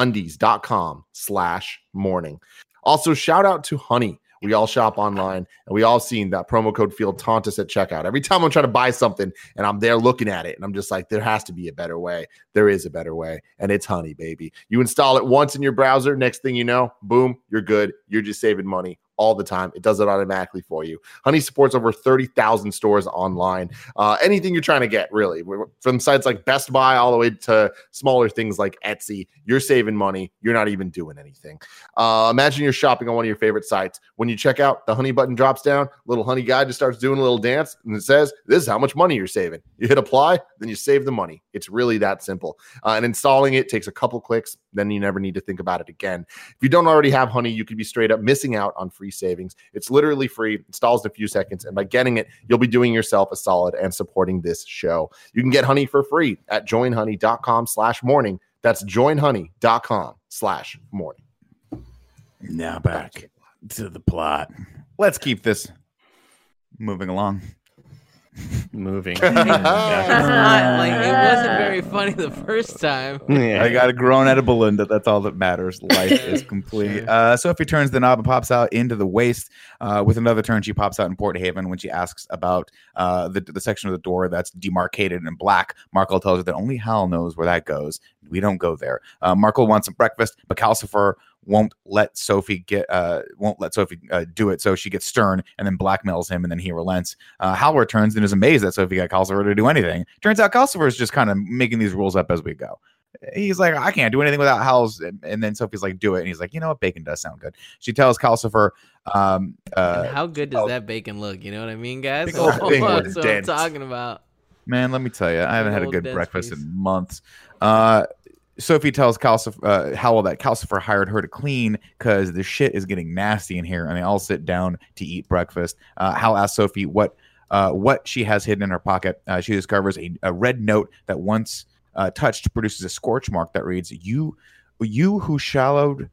MeUndies.com/morning. Also, shout out to Honey. We all shop online, and we all seen that promo code field taunt us at checkout. Every time I'm trying to buy something, and I'm there looking at it, and I'm just like, there has to be a better way. There is a better way, and it's Honey, baby. You install it once in your browser. Next thing you know, boom, you're good. You're just saving money all the time. It does it automatically for you. Honey supports over 30,000 stores online. Anything you're trying to get, really, from sites like Best Buy all the way to smaller things like Etsy, you're saving money. You're not even doing anything. Imagine you're shopping on one of your favorite sites. When you check out, the Honey button drops down, little Honey guy just starts doing a little dance, and it says, this is how much money you're saving. You hit apply, then you save the money. It's really that simple. And installing it takes a couple clicks, then you never need to think about it again. If you don't already have Honey, you could be straight up missing out on free savings. It's literally free, installs in a few seconds, and by getting it, you'll be doing yourself a solid and supporting this show. You can get Honey for free at joinhoney.com/morning. That's joinhoney.com/morning. Now back to the plot. Let's keep this moving along. Moving. It's not like it wasn't very funny the first time. Yeah. I got a grown out of Belinda. That's all that matters. Life is complete. Sophie turns the knob and pops out into the waist. With another turn, she pops out in Port Haven when she asks about the section of the door that's demarcated in black. Markle tells her that only Hal knows where that goes. We don't go there. Markle wants some breakfast, but Calcifer won't let Sophie do it. So she gets stern and then blackmails him, and then he relents. Hal returns and is amazed that Sophie got Calcifer to do anything. Turns out Calcifer is just kind of making these rules up as we go. He's like, I can't do anything without Hal's. And then Sophie's like, do it. And he's like, you know what? Bacon does sound good. She tells Calcifer. How good does that bacon look? You know what I mean, guys? Big old thing That's with what dents. I'm talking about. Man, let me tell you, I haven't had a old good dense breakfast piece. in months. Sophie tells Howell that Calcifer hired her to clean because the shit is getting nasty in here, and they all sit down to eat breakfast. Hal asks Sophie what she has hidden in her pocket. She discovers a red note that once touched produces a scorch mark that reads, "You who swallowed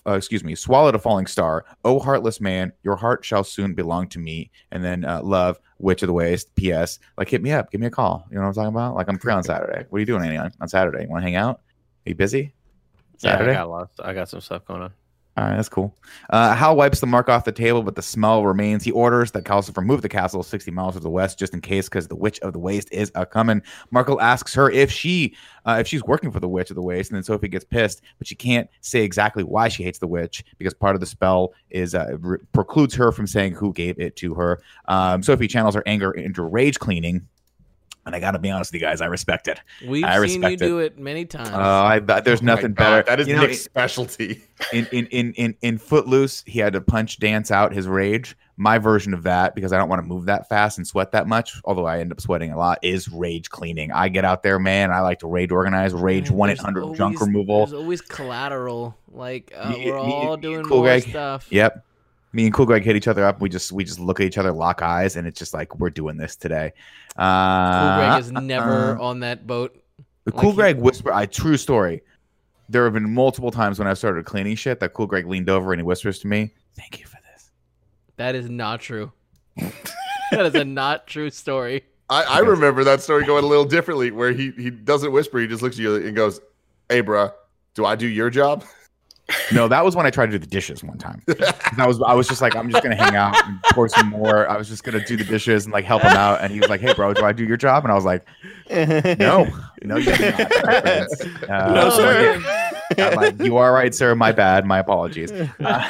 a falling star. Oh, heartless man, your heart shall soon belong to me." And then love, witch of the waist. P.S. Like, hit me up, give me a call. You know what I'm talking about? Like, I'm free on Saturday. What are you doing on Saturday? You want to hang out? Are you busy? Saturday? Yeah, I got some stuff going on. All right, that's cool. Hal wipes the mark off the table, but the smell remains. He orders that Calcifer move the castle 60 miles to the west just in case, because the Witch of the Waste is a-coming. Markle asks her if she's working for the Witch of the Waste, and then Sophie gets pissed, but she can't say exactly why she hates the witch because part of the spell is precludes her from saying who gave it to her. Sophie channels her anger into rage cleaning. And I got to be honest with you guys, I respect it. We've seen you do it many times. There's nothing better. That is You know, Nick's specialty. In Footloose, he had to punch dance out his rage. My version of that, because I don't want to move that fast and sweat that much, although I end up sweating a lot, is rage cleaning. I get out there, man. I like to rage organize, rage 1-800 junk removal. There's always collateral. Like we're all doing Cool more Greg. stuff. Yep. Me and Cool Greg hit each other up. We just look at each other, lock eyes, and it's just like, we're doing this today. Cool Greg is never on that boat. Cool Greg whisper. True story. there have been multiple times when I started cleaning shit that Cool Greg leaned over and he whispers to me, "Thank you for this." That is not true. That is a not true story. I remember that story going a little differently, where he doesn't whisper, he just looks at you and goes, "Hey, bro, do I do your job?" No, that was when I tried to do the dishes one time. I was just like, I'm just gonna hang out and pour some more. I was just gonna do the dishes and like help him out. And he was like, "Hey, bro, do I do your job?" And I was like, "No, you do not." No, sir. I'm like, "You are right, sir. My bad. My apologies." So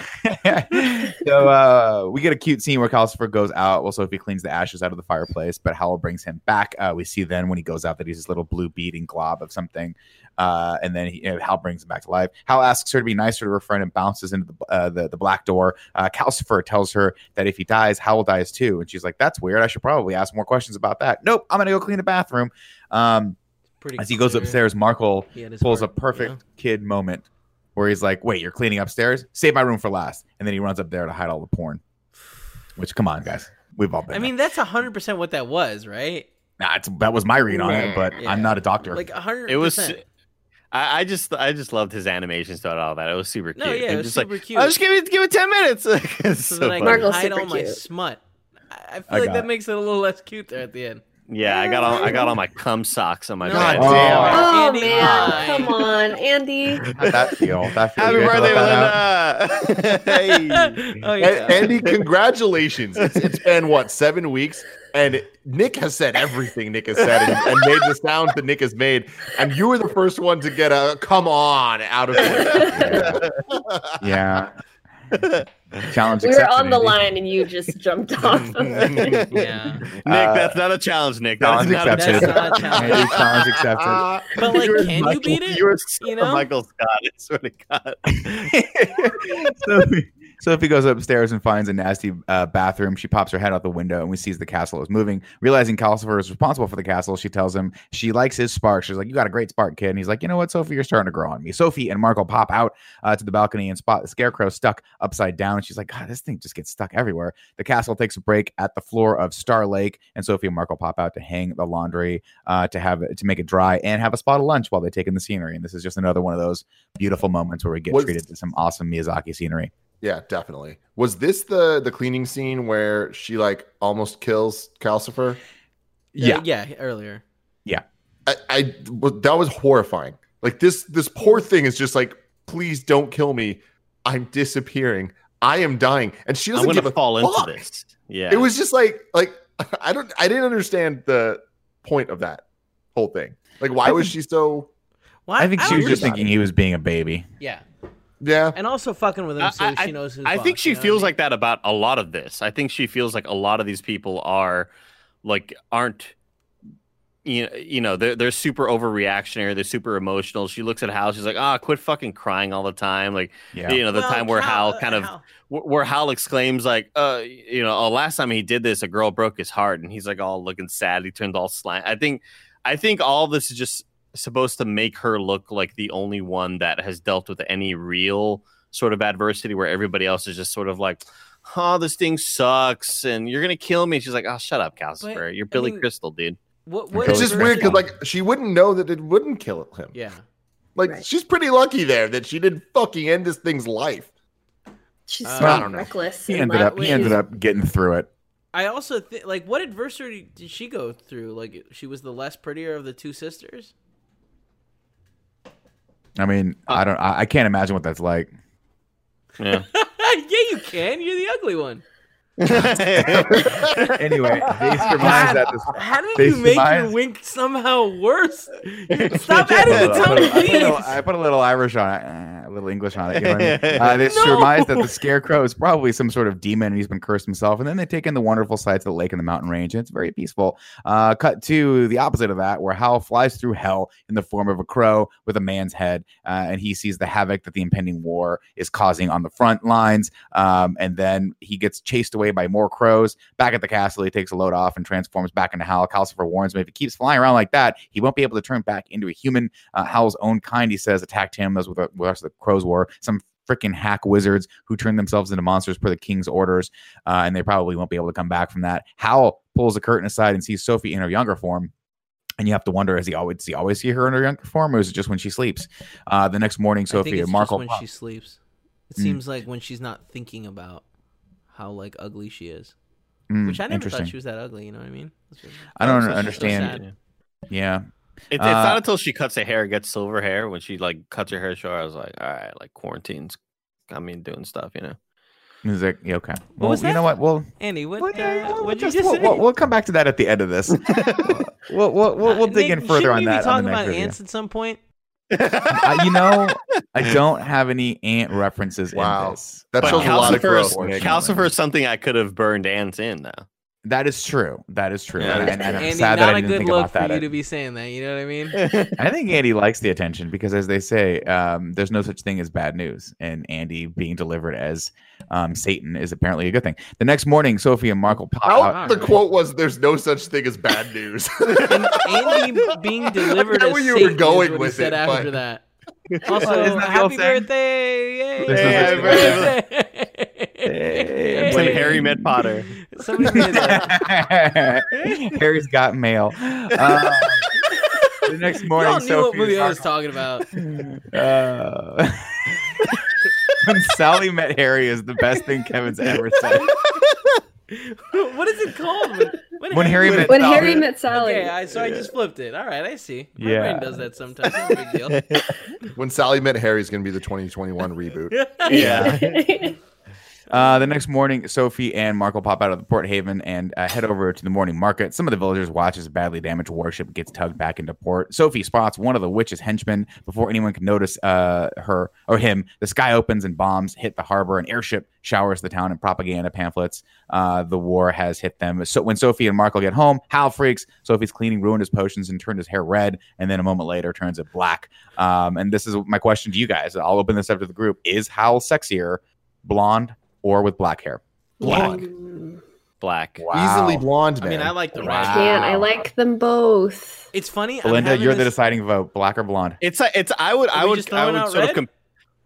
we get a cute scene where Calcifer goes out. Well, Sophie cleans the ashes out of the fireplace, but Hal brings him back. We see then when he goes out that he's this little blue beating glob of something. And then Hal brings him back to life. Hal asks her to be nicer to her friend and bounces into the black door. Calcifer tells her that if he dies, Hal dies too. And she's like, "That's weird. I should probably ask more questions about that." Nope, I'm going to go clean the bathroom. As he goes upstairs, Markle pulls a perfect kid moment where he's like, "Wait, you're cleaning upstairs? Save my room for last." And then he runs up there to hide all the porn. Which, come on, guys. We've all been there. That's 100% what that was, right? Nah, that was my read on it, but I'm not a doctor. Like 100%. It was... I just loved his animations throughout all that. It was super cute. No, yeah, it was super cute. Just give it 10 minutes. So then I can hide all my smut. I feel like that makes it a little less cute there at the end. Yeah, I got all my cum socks on my bed. Oh man, come on, Andy. How'd that feel? Happy birthday, Linda! Hey. Andy, congratulations. It's been, what, 7 weeks? And Nick has said everything Nick has said and made the sounds that Nick has made. And you were the first one to get a "come on" out of it. Yeah. Challenge accepted. We were on the line and you just jumped off. Yeah. Nick, that's not a challenge, Nick. That's not a challenge. Challenge accepted. But like, can you beat it? You know, Michael Scott. I swear to God. Sophie goes upstairs and finds a nasty bathroom. She pops her head out the window and we sees the castle is moving. Realizing Calcifer is responsible for the castle, she tells him she likes his spark. She's like, "You got a great spark, kid." And he's like, "You know what, Sophie, you're starting to grow on me." Sophie and Markle pop out to the balcony and spot the Scarecrow stuck upside down. And she's like, "God, this thing just gets stuck everywhere." The castle takes a break at the floor of Star Lake, and Sophie and Markle pop out to hang the laundry to make it dry and have a spot of lunch while they take in the scenery. And this is just another one of those beautiful moments where we get treated to some awesome Miyazaki scenery. Yeah, definitely. Was this the cleaning scene where she like almost kills Calcifer? Yeah, earlier. Yeah, I that was horrifying. Like this poor thing is just like, "Please don't kill me. I'm disappearing. I am dying." And she doesn't give a fall fuck. into this. Yeah, it was just like I didn't understand the point of that whole thing. Like, why was she so? Well, I think she was just thinking he was being a baby. Yeah. Yeah, and also fucking with him so she knows who's I boss, think she feels like that about a lot of this. I think she feels like a lot of these people aren't they're super overreactionary. They're super emotional. She looks at Hal. She's like, quit fucking crying all the time. Like, time where Hal where Hal exclaims like, last time he did this, a girl broke his heart, and he's like all looking sad. He turned all slant. I think all this is just supposed to make her look like the only one that has dealt with any real sort of adversity, where everybody else is just sort of like, "Oh, this thing sucks and you're gonna kill me." She's like, "Oh, shut up, Calcifer. You're Billy Crystal, dude." It's just weird because like she wouldn't know that it wouldn't kill him. Yeah, like she's pretty lucky there that she didn't fucking end this thing's life. She's so reckless. He ended up getting through it. I also think, like, what adversity did she go through? Like, she was the less prettier of the two sisters. I mean, I can't imagine what that's like. Yeah. Yeah, you can. You're the ugly one. Anyway, they surmise that this. How did you make your wink somehow worse? Stop adding the tongue, please. I put a little Irish on it, a little English on it. You know what I mean? They surmise that the Scarecrow is probably some sort of demon and he's been cursed himself. And then they take in the wonderful sights of the lake and the mountain range, and it's very peaceful. Cut to the opposite of that, where Hal flies through hell in the form of a crow with a man's head, and he sees the havoc that the impending war is causing on the front lines. And then he gets chased away by more crows. Back at the castle, he takes a load off and transforms back into Hal. Calcifer warns him if he keeps flying around like that, he won't be able to turn back into a human. Hal's own kind, he says, attacked him as with the rest of the crows were. Some freaking hack wizards who turn themselves into monsters per the king's orders, and they probably won't be able to come back from that. Hal pulls the curtain aside and sees Sophie in her younger form. And you have to wonder, does he always see her in her younger form, or is it just when she sleeps? The next morning, Sophie and Markle. Just when she sleeps. It seems like when she's not thinking about how like ugly she is. Which I never thought she was that ugly. You know what I mean? I don't understand. Yeah. It's not until she cuts her hair, gets silver hair. When she like cuts her hair short, I was like, all right, like quarantine's doing stuff, you know. He's like, yeah, okay. What was that? You know what? Well, Andy, what'd you just say? We'll come back to that at the end of this. we'll dig in further on that. Be talking about ants at some point. I don't have any ant references in this. That shows a lot of growth. Calcifer is something I could have burned ants in, though. That is true. Yeah. And I'm sad that I didn't think about that. Not a good look for you to be saying that. You know what I mean? I think Andy likes the attention because, as they say, there's no such thing as bad news, and Andy being delivered as Satan is apparently a good thing. The next morning, Sophie and Markle pop out. The quote was, "There's no such thing as bad news." And Andy being delivered as Satan you were going is what with he said after that. Also, happy birthday! Yay! Happy birthday! When Harry met Potter. Somebody made that. Harry's got mail. The next morning, y'all knew what movie I was talking about. When Sally met Harry is the best thing Kevin's ever said. What is it called? When Harry met Sally. Okay, so I just flipped it. All right, I see. My brain does that sometimes. It's a big deal. When Sally Met Harry is going to be the 2021 reboot. Yeah. The next morning, Sophie and Markle pop out of the Port Haven and head over to the morning market. Some of the villagers watch as a badly damaged warship gets tugged back into port. Sophie spots one of the witch's henchmen before anyone can notice her or him. The sky opens and bombs hit the harbor. An airship showers the town in propaganda pamphlets. The war has hit them. So when Sophie and Markle get home, Hal freaks. Sophie's cleaning ruined his potions and turned his hair red, and then a moment later turns it black. And this is my question to you guys. I'll open this up to the group. Is Hal sexier, blonde, or with black hair? Black. Wow. Easily blonde, man. I mean, I like the red. I like them both. It's funny. Belinda, you're the deciding vote. Black or blonde? I would sort of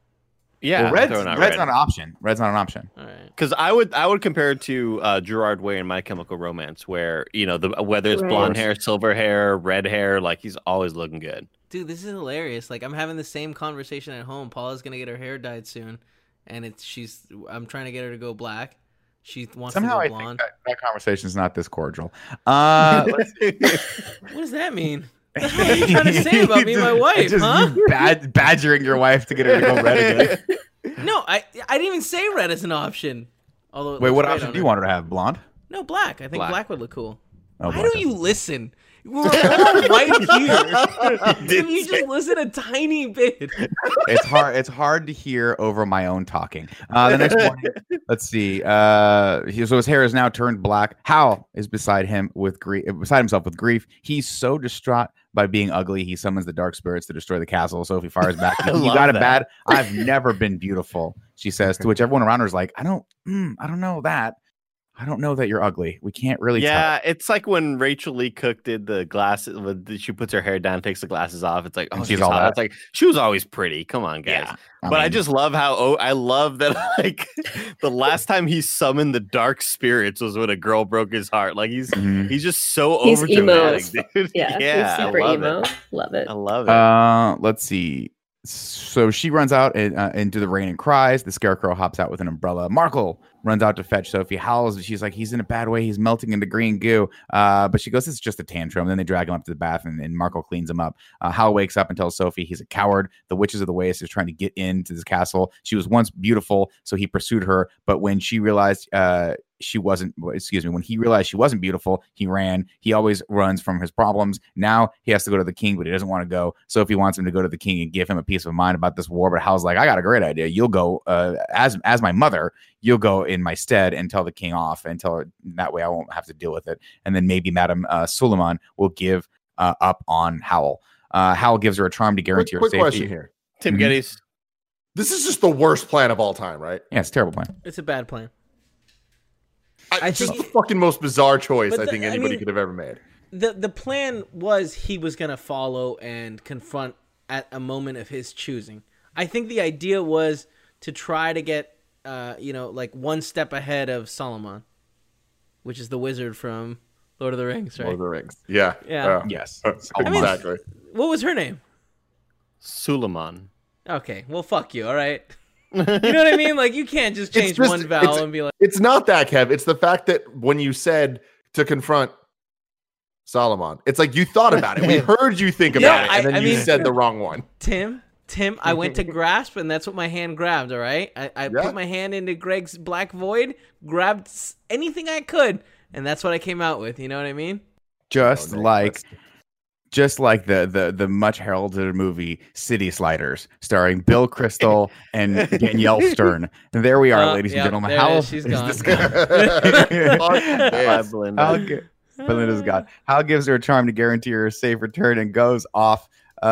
well, red's not an option. Red's not an option. All right. Because I would compare it to Gerard Way in My Chemical Romance, where whether it's blonde hair, silver hair, red hair, like he's always looking good. Dude, this is hilarious. Like I'm having the same conversation at home. Paula's gonna get her hair dyed soon. And I'm trying to get her to go black. She wants somehow to go blonde. I think that conversation is not this cordial. What does that mean? What are you trying to say about me and my wife, huh? Badgering your wife to get her to go red again. No, I didn't even say red as an option. Although wait, what option do you want her to have? Blonde? No, black. I think black would look cool. Oh, why don't you listen? We're all right here. If you just listen a tiny bit. It's hard to hear over my own talking. The next morning, let's see. So his hair is now turned black. Hal is beside himself with grief. He's so distraught by being ugly, he summons the dark spirits to destroy the castle. Sophie fires back. You got it bad. I've never been beautiful, she says. To which everyone around her is like, I don't know that. I don't know that you're ugly. We can't really tell. It's like when Rachel Lee Cook did the glasses. She puts her hair down, takes the glasses off. It's like, oh, she's all that. It's like, she was always pretty. Come on, guys. Yeah, I just love I love that, like, the last time he summoned the dark spirits was when a girl broke his heart. Like, he's just so overdramatic, dude. Yeah, he's super emo. Love it. I love it. Let's see. So she runs out into the rain and cries. The scarecrow hops out with an umbrella. Markle runs out to fetch Sophie. Howls. She's like, he's in a bad way. He's melting into green goo. But she goes, it's just a tantrum. And then they drag him up to the bath, and Markle cleans him up. Hal wakes up and tells Sophie he's a coward. The witches of the Waste is trying to get into this castle. She was once beautiful, so he pursued her. But when she realized when he realized she wasn't beautiful, he ran. He always runs from his problems. Now he has to go to the king, but he doesn't want to go. Sophie wants him to go to the king and give him a peace of mind about this war. But Hal's like, I got a great idea. You'll go as my mother. You'll go in my stead and tell the king off, and tell her that way I won't have to deal with it. And then maybe Madame Suleiman will give up on Howl. Howl gives her a charm to guarantee her safety. Quick question here, Tim Geddes. This is just the worst plan of all time, right? Yeah, it's a terrible plan. It's a bad plan. It's just the fucking most bizarre choice I think anybody could have ever made. The plan was he was going to follow and confront at a moment of his choosing. I think the idea was to try to get, like one step ahead of Solomon, which is the wizard from Lord of the Rings, right? Lord of the Rings. Yeah. Yeah. Yes. Exactly. What was her name? Suleiman. Okay, well, fuck you, all right? You know what I mean? Like, you can't just change one vowel and be like... It's not that, Kev. It's the fact that when you said to confront Solomon, it's like you thought about it. We heard you think about it, and then you said the wrong one. Tim, I went to grasp, and that's what my hand grabbed, all right? I put my hand into Greg's black void, grabbed anything I could, and that's what I came out with. You know what I mean? Just like the much heralded movie City Sliders, starring Bill Crystal and Danielle Stern. And there we are, ladies and gentlemen. How she's gone. Belinda's gone. Hal gives her a charm to guarantee her a safe return and goes off.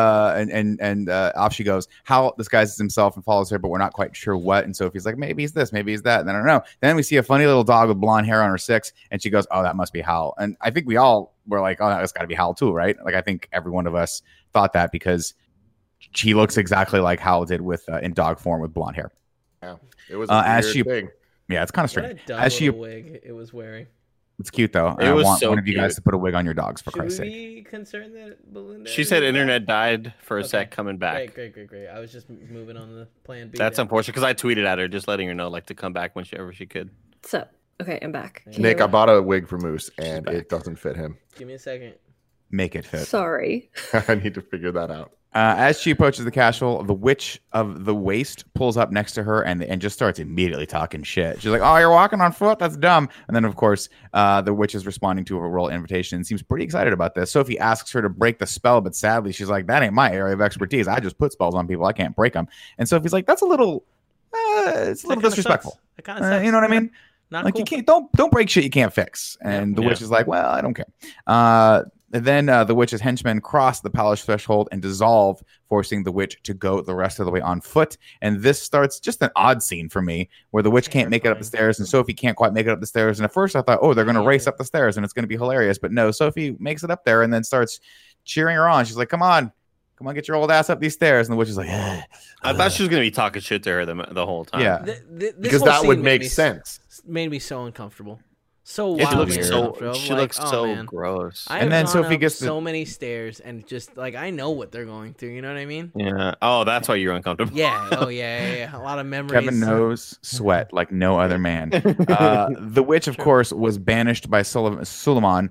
And off she goes. Hal disguises himself and follows her, but we're not quite sure what. And Sophie's like, maybe he's this, maybe he's that. And I don't know. Then we see a funny little dog with blonde hair on her 6, and she goes, oh, that must be Hal. And I think we all were like, oh, that's got to be Hal too, right? Like, I think every one of us thought that because she looks exactly like Hal did with in dog form with blonde hair. Yeah, it was a weird thing. Yeah, it's kind of strange. What a dumb little wig it was wearing. It's cute though. It was I want so one of you cute. guys to put a wig on your dogs for Should Christ's we sake. be concerned that Belinda... She said internet died for a sec, coming back. Great. I was just moving on the plan B. That's there. unfortunate because I tweeted at her just letting her know like to come back whenever she could. So, okay, I'm back. Can Nick, you- I bought a wig for Moose, and it doesn't fit him. Give me a second. Make it fit. Sorry. I need to figure that out. As she approaches the castle, the Witch of the Waste pulls up next to her and just starts immediately talking shit. She's like, oh, you're walking on foot? That's dumb. And then, of course, the witch is responding to a royal invitation and seems pretty excited about this. Sophie asks her to break the spell, but sadly, she's like, that ain't my area of expertise. I just put spells on people. I can't break them. And Sophie's like, that's a little, it's a little disrespectful. That kind of sucks. You know what I mean? Not like cool. you can't don't break shit you can't fix. And the witch is like, well, I don't care. And then the witch's henchmen cross the palace threshold and dissolve, forcing the witch to go the rest of the way on foot. And this starts just an odd scene for me, where the witch can't make it up the stairs and Sophie can't quite make it up the stairs. And at first I thought, oh, they're going to race up the stairs and it's going to be hilarious. But no, Sophie makes it up there and then starts cheering her on. She's like, come on, get your old ass up these stairs. And the witch is like, I thought she was going to be talking shit to her the whole time. yeah. This Because whole that scene would made make me sense. Made me so uncomfortable. So She wildly looks so uncomfortable. she Like, looks oh, so man. gross. I And then have gone Sophie up gets the- so many stairs and just like I know what they're going through. You know what I mean? Yeah. Oh, that's why you're uncomfortable. Yeah. Oh yeah. A lot of memories. Kevin knows sweat like no other man. The witch, of course, was banished by Suleiman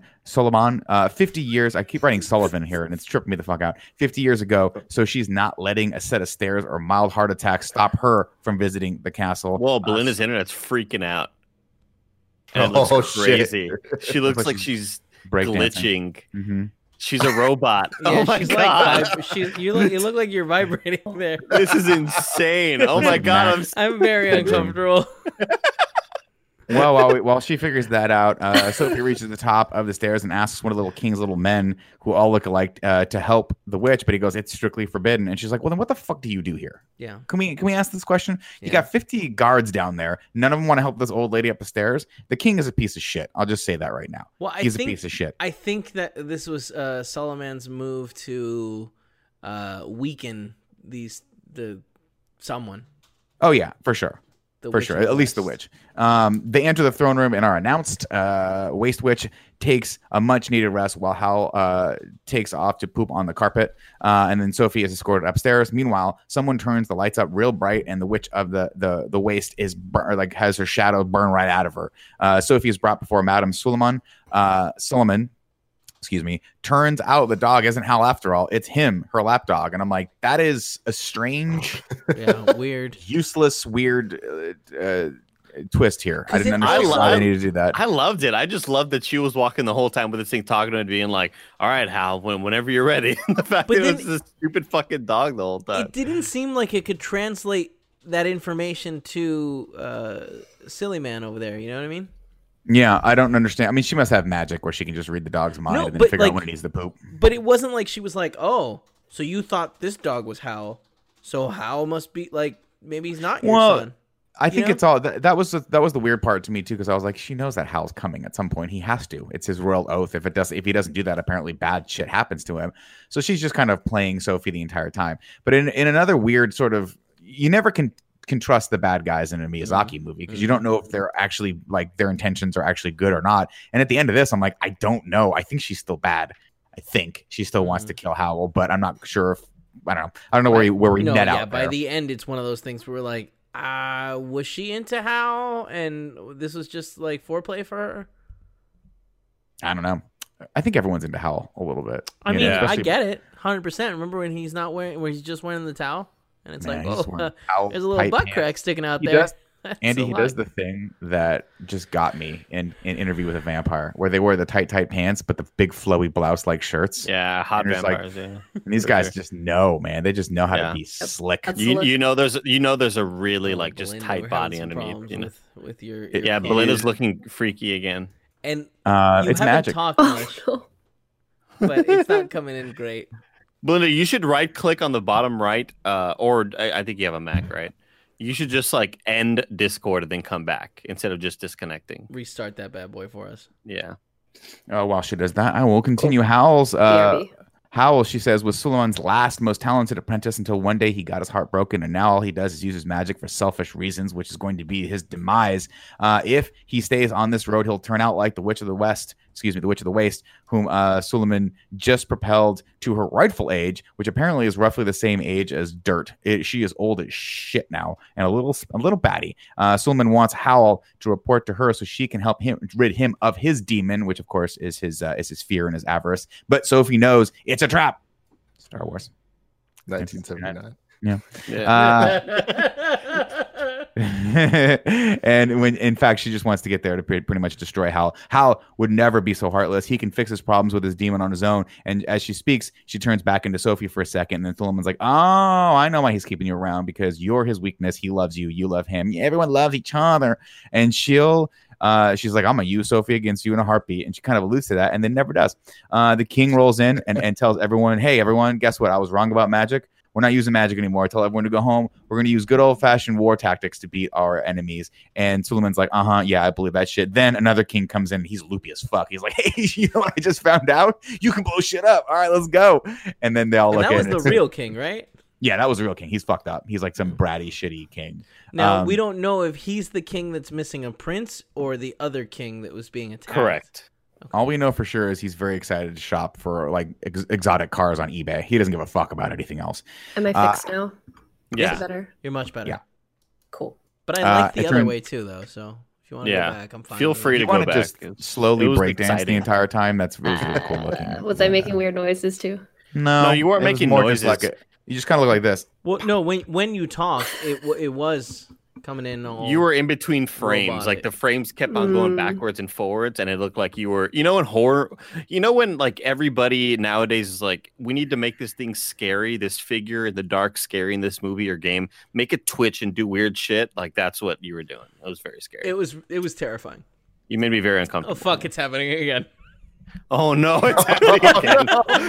50 years. I keep writing Sullivan here, and it's tripping me the fuck out. 50 years ago, so she's not letting a set of stairs or mild heart attack stop her from visiting the castle. Well, Belinda's internet's freaking out. And it looks crazy. She looks like she's glitching. Mm-hmm. She's a robot. Yeah, oh my she's god. Like, you look like you're vibrating there. This is insane. Oh my god. I'm very uncomfortable. Well, while she figures that out, Sophie reaches the top of the stairs and asks one of the little king's little men, who all look alike, to help the witch. But he goes, "It's strictly forbidden." And she's like, "Well, then what the fuck do you do here? Yeah. Can we ask this question? You got 50 guards down there. None of them want to help this old lady up the stairs. The king is a piece of shit. I'll just say that right now. Well, He's a piece of shit. I think that this was Solomon's move to weaken someone. Oh yeah, for sure. For Witch sure, of the at least the West. witch. They enter the throne room and are announced. Waste Witch takes a much-needed rest while Hal takes off to poop on the carpet. And then Sophie is escorted upstairs. Meanwhile, someone turns the lights up real bright, and the witch of the Waste is has her shadow burn right out of her. Sophie is brought before Madame Solomon. Turns out the dog isn't Hal after all. It's him, her lapdog. And I'm like, that is a strange, weird, useless, weird twist here. I didn't it- understand why they needed to do that. I loved it. I just loved that she was walking the whole time with this thing talking to him and being like, all right, Hal, whenever you're ready. The fact But that it then- was this stupid fucking dog the whole time. It didn't seem like it could translate that information to Silly Man over there. You know what I mean? Yeah, I don't understand. I mean, she must have magic where she can just read the dog's mind No, and then but, figure out like- when it needs to poop. But it wasn't like she was like, "Oh, so you thought this dog was Hal, so Hal must be like maybe he's not your son." I think know? it's all that was the weird part to me too, because I was like, she knows that Hal's coming at some point. He has to. It's his royal oath. If he doesn't do that, apparently bad shit happens to him. So she's just kind of playing Sophie the entire time. But in another weird sort of, you never can can trust the bad guys in a Miyazaki movie because you don't know if they're actually like their intentions are actually good or not. And at the end of this, I'm like, I don't know. I think she's still bad. I think she still wants to kill Howl, but I'm not sure if I don't know where we net out. By the end, it's one of those things where we're like, was she into Howl and this was just like foreplay for her? I don't know. I think everyone's into Howl a little bit. I mean, I get it, 100%. Remember when he's not wearing, where he's just wearing the towel, and it's like, there's a little butt crack sticking out there. Andy, he does the thing that just got me in Interview with a Vampire, where they wear the tight pants, but the big flowy blouse like shirts. Yeah, hot vampires. And these guys just know, man. They just know how to be slick. You know, there's a really like just tight body underneath. You know, with your Belinda's looking freaky again. And you it's haven't magic. talked much, but it's not coming in great. Belinda, you should right click on the bottom right, or I think you have a Mac, right? You should just like end Discord and then come back instead of just disconnecting. Restart that bad boy for us. Yeah. Oh, while she does that, I will continue Howl's. Howl, she says, was Suleiman's last most talented apprentice until one day he got his heart broken, and now all he does is use his magic for selfish reasons, which is going to be his demise. If he stays on this road, he'll turn out like the Witch of the Waste, whom Suleiman just propelled to her rightful age, which apparently is roughly the same age as Dirt. She is old as shit now and a little batty. Suleiman wants Howl to report to her so she can help him rid him of his demon, which of course is his fear and his avarice. But Sophie knows it's a trap. Star Wars, 1979. And when in fact she just wants to get there to pretty much destroy Howl. Howl would never be so heartless. He can fix his problems with his demon on his own. And as she speaks, she turns back into Sophie for a second, and then Suleiman's like, "Oh, I know why he's keeping you around, because you're his weakness. He loves you. You love him. Everyone loves each other." And she's like, "I'm gonna use Sophie against you in a heartbeat," and she kind of alludes to that, and then never does. The king rolls in and tells everyone, "Hey, everyone, guess what? I was wrong about magic. We're not using magic anymore. I tell everyone to go home. We're going to use good old-fashioned war tactics to beat our enemies." And Suleiman's like, yeah, I believe that shit. Then another king comes in, and he's loopy as fuck. He's like, "Hey, you know what I just found out? You can blow shit up. All right, let's go." And then they all look at it. That was the real king, right? Yeah, that was the real king. He's fucked up. He's like some bratty, shitty king. Now, we don't know if he's the king that's missing a prince or the other king that was being attacked. Correct. Okay. All we know for sure is he's very excited to shop for like exotic cars on eBay. He doesn't give a fuck about anything else. Am I fixed now? Yeah. Is it better? You're much better. Yeah. Cool. But I like the other way too, though. So if you want to go back, I'm fine. Feel free to go back. Just slowly breakdance the entire time. That's really cool looking. Was I making weird noises too? No, you weren't making noises. You just kind of look like this. Well, no, when you talk, it was coming in all. You were in between frames, robotic. Like the frames kept on going backwards and forwards, and it looked like you were, in horror. When like everybody nowadays is like, we need to make this thing scary, this figure in the dark scary in this movie or game, make it twitch and do weird shit. Like that's what you were doing. It was very scary. It was terrifying. You made me very uncomfortable. Oh fuck! It's happening again. Oh no, it's happening again.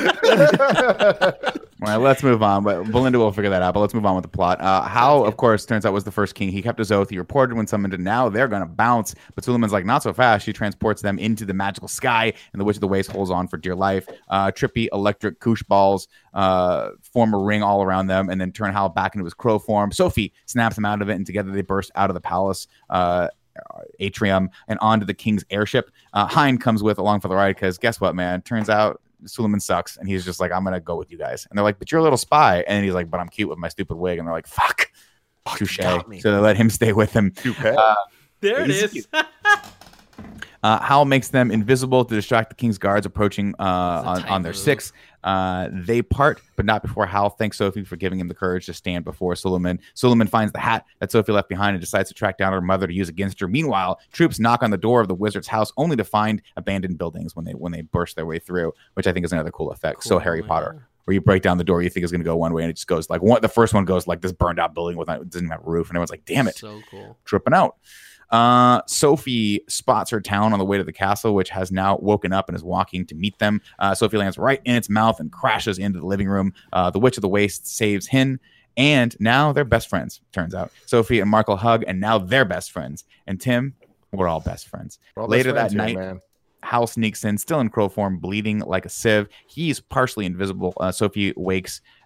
All right, let's move on. But Belinda will figure that out. But let's move on with the plot. Howl, of course, turns out was the first king. He kept his oath. He reported when summoned, and now they're going to bounce. But Suleiman's like, not so fast. She transports them into the magical sky, and the Witch of the Waste holds on for dear life. Trippy electric koosh balls form a ring all around them, and then turn Howl back into his crow form. Sophie snaps him out of it, and together they burst out of the palace atrium and onto the king's airship. Hein comes along for the ride because guess what, man? Turns out Suleiman sucks, and he's just like, "I'm gonna go with you guys." And they're like, "But you're a little spy," and he's like, "But I'm cute with my stupid wig." And they're like, "Fuck, touche." So they let him stay with him. There it is. Howl makes them invisible to distract the king's guards approaching on their six. They part, but not before Howl thanks Sophie for giving him the courage to stand before Suleiman. Suleiman finds the hat that Sophie left behind and decides to track down her mother to use against her. Meanwhile, troops knock on the door of the wizard's house only to find abandoned buildings when they burst their way through, which I think is another cool effect. So Harry Potter, where you break down the door you think is going to go one way and it just goes like the first one goes like this burned out building doesn't have a roof, and everyone's like, "Damn it!" So cool, tripping out. Sophie spots her town on the way to the castle, which has now woken up and is walking to meet them. Sophie lands right in its mouth and crashes into the living room. The Witch of the Waste saves Hin, and now they're best friends, turns out. Sophie and Markle hug, and now they're best friends. And Tim, we're all best friends. Later that night, Howl sneaks in, still in crow form, bleeding like a sieve. He's partially invisible. Sophie wakes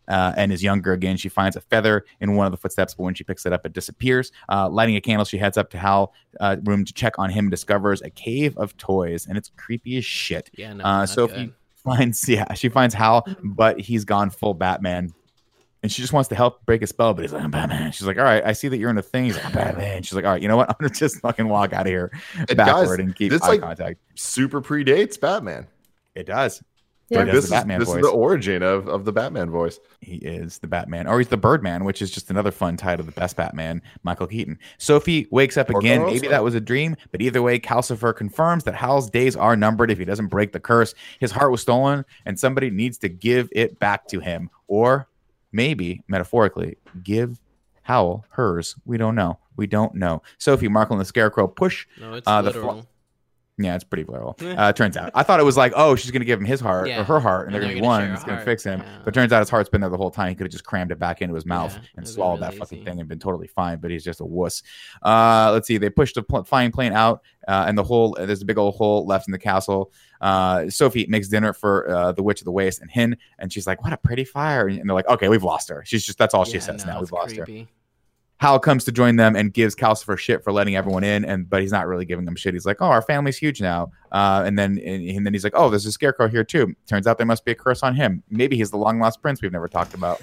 and is younger again. She finds a feather in one of the footsteps, but when she picks it up, it disappears. Lighting a candle, she heads up to Hal's room to check on him and discovers a cave of toys, and it's creepy as shit. Yeah, no, Sophie finds Hal, but he's gone full Batman. And she just wants to help break a spell, but he's like, I'm Batman. She's like, all right, I see that you're in a thing. He's like, I'm Batman. She's like, all right, you know what? I'm going to just fucking walk out of here backward and keep eye contact. Super predates Batman. It does. Yeah. This is the origin of the Batman voice. He is the Batman. Or he's the Birdman, which is just another fun title, the best Batman, Michael Keaton. Sophie wakes up again. Maybe that was a dream, but either way, Calcifer confirms that Hal's days are numbered if he doesn't break the curse. His heart was stolen, and somebody needs to give it back to him. Or maybe, metaphorically, give Hal hers. We don't know. Sophie, Markle, and the Scarecrow push. No, it's literal. Yeah, it's pretty literal. Turns out. I thought it was like, oh, she's going to give him his heart or her heart, and they're going to be one, and it's going to fix him. Yeah. But turns out his heart's been there the whole time. He could have just crammed it back into his mouth and swallowed that fucking thing and been totally fine, but he's just a wuss. Let's see. They pushed the flying plane out, and there's a big old hole left in the castle. Sophie makes dinner for the Witch of the Waste and Hin, and she's like, what a pretty fire. And they're like, okay, we've lost her. That's all she says now. We've lost her. Hal comes to join them and gives Calcifer shit for letting everyone in, but he's not really giving them shit. He's like, "Oh, our family's huge now," and then he's like, "Oh, there's a Scarecrow here too." Turns out there must be a curse on him. Maybe he's the long lost prince we've never talked about.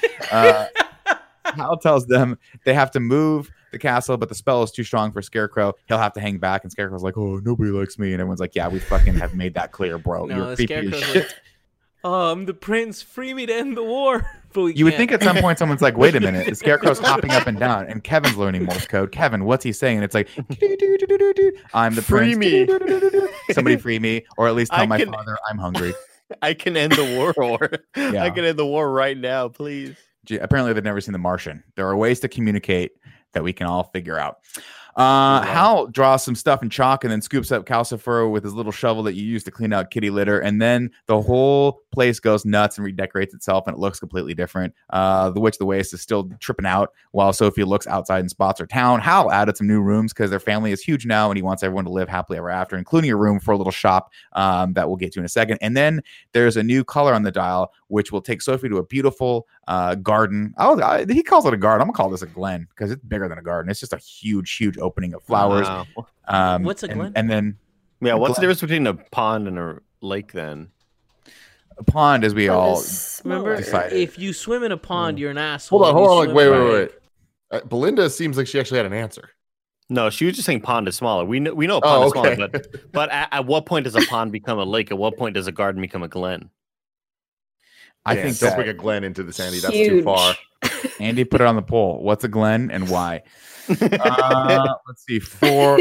Hal tells them they have to move the castle, but the spell is too strong for Scarecrow. He'll have to hang back, and Scarecrow's like, "Oh, nobody likes me," and everyone's like, "Yeah, we fucking have made that clear, bro. You're creepy as shit." Like, I'm the prince. Free me to end the war. You would think at some point someone's like, wait a minute, the Scarecrow's hopping up and down, and Kevin's learning Morse code. Kevin, what's he saying? And it's like, I'm the free prince. Me. Somebody free me, or at least tell my father I'm hungry. I can end the war, or I can end the war right now, please. Apparently, they've never seen The Martian. There are ways to communicate that we can all figure out. Hal draws some stuff in chalk and then scoops up Calcifer with his little shovel that you use to clean out kitty litter, and then the whole place goes nuts and redecorates itself, and it looks completely different. The Witch of the Waste is still tripping out while Sophie looks outside and spots her town. Hal added some new rooms because their family is huge now, and he wants everyone to live happily ever after, including a room for a little shop that we'll get to in a second. And then there's a new color on the dial, which will take Sophie to a beautiful garden. He calls it a garden. I'm gonna call this a glen because it's bigger than a garden. It's just a huge opening of flowers. Wow. What's a glen? And then what's the difference between a pond and a lake then? A pond, as we all remember, decided. If you swim in a pond, you're an asshole. Hold on. Like, wait. Belinda seems like she actually had an answer. No, she was just saying pond is smaller. We know a pond is smaller, but at what point does a pond become a lake? At what point does a garden become a glen? I think don't bring a glen into this, Andy. That's too far. Andy, put it on the poll. What's a glen and why? Let's see. For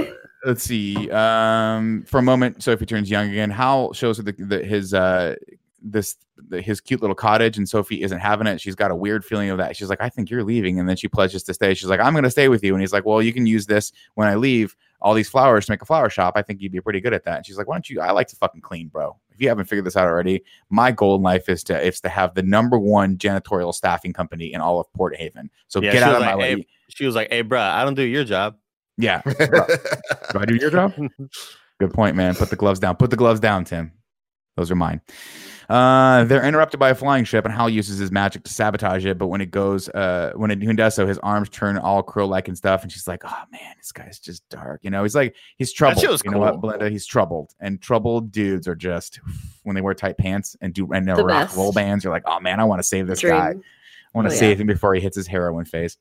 a moment, Sophie turns young again. Hal shows her his cute little cottage, and Sophie isn't having it. She's got a weird feeling of that. She's like, I think you're leaving, and then she pledges to stay. She's like, I'm going to stay with you, and he's like, well, you can use this when I leave. All these flowers to make a flower shop. I think you'd be pretty good at that. And she's like, why don't you? I like to fucking clean, bro. If you haven't figured this out already, my goal in life is to have the #1 janitorial staffing company in all of Port Haven. So get out of my way. She was like, hey, bro, I don't do your job. Yeah. Do I do your job? Good point, man. Put the gloves down. Put the gloves down, Tim. Those are mine. They're interrupted by a flying ship, and Hal uses his magic to sabotage it. But when it does so, his arms turn all crow-like and stuff. And she's like, "Oh man, this guy's just dark." He's troubled. That was cool. You know what, Belinda? He's troubled, and troubled dudes are just when they wear tight pants and rock roll bands. You're like, "Oh man, I want to save this guy. I want to save him before he hits his heroin phase."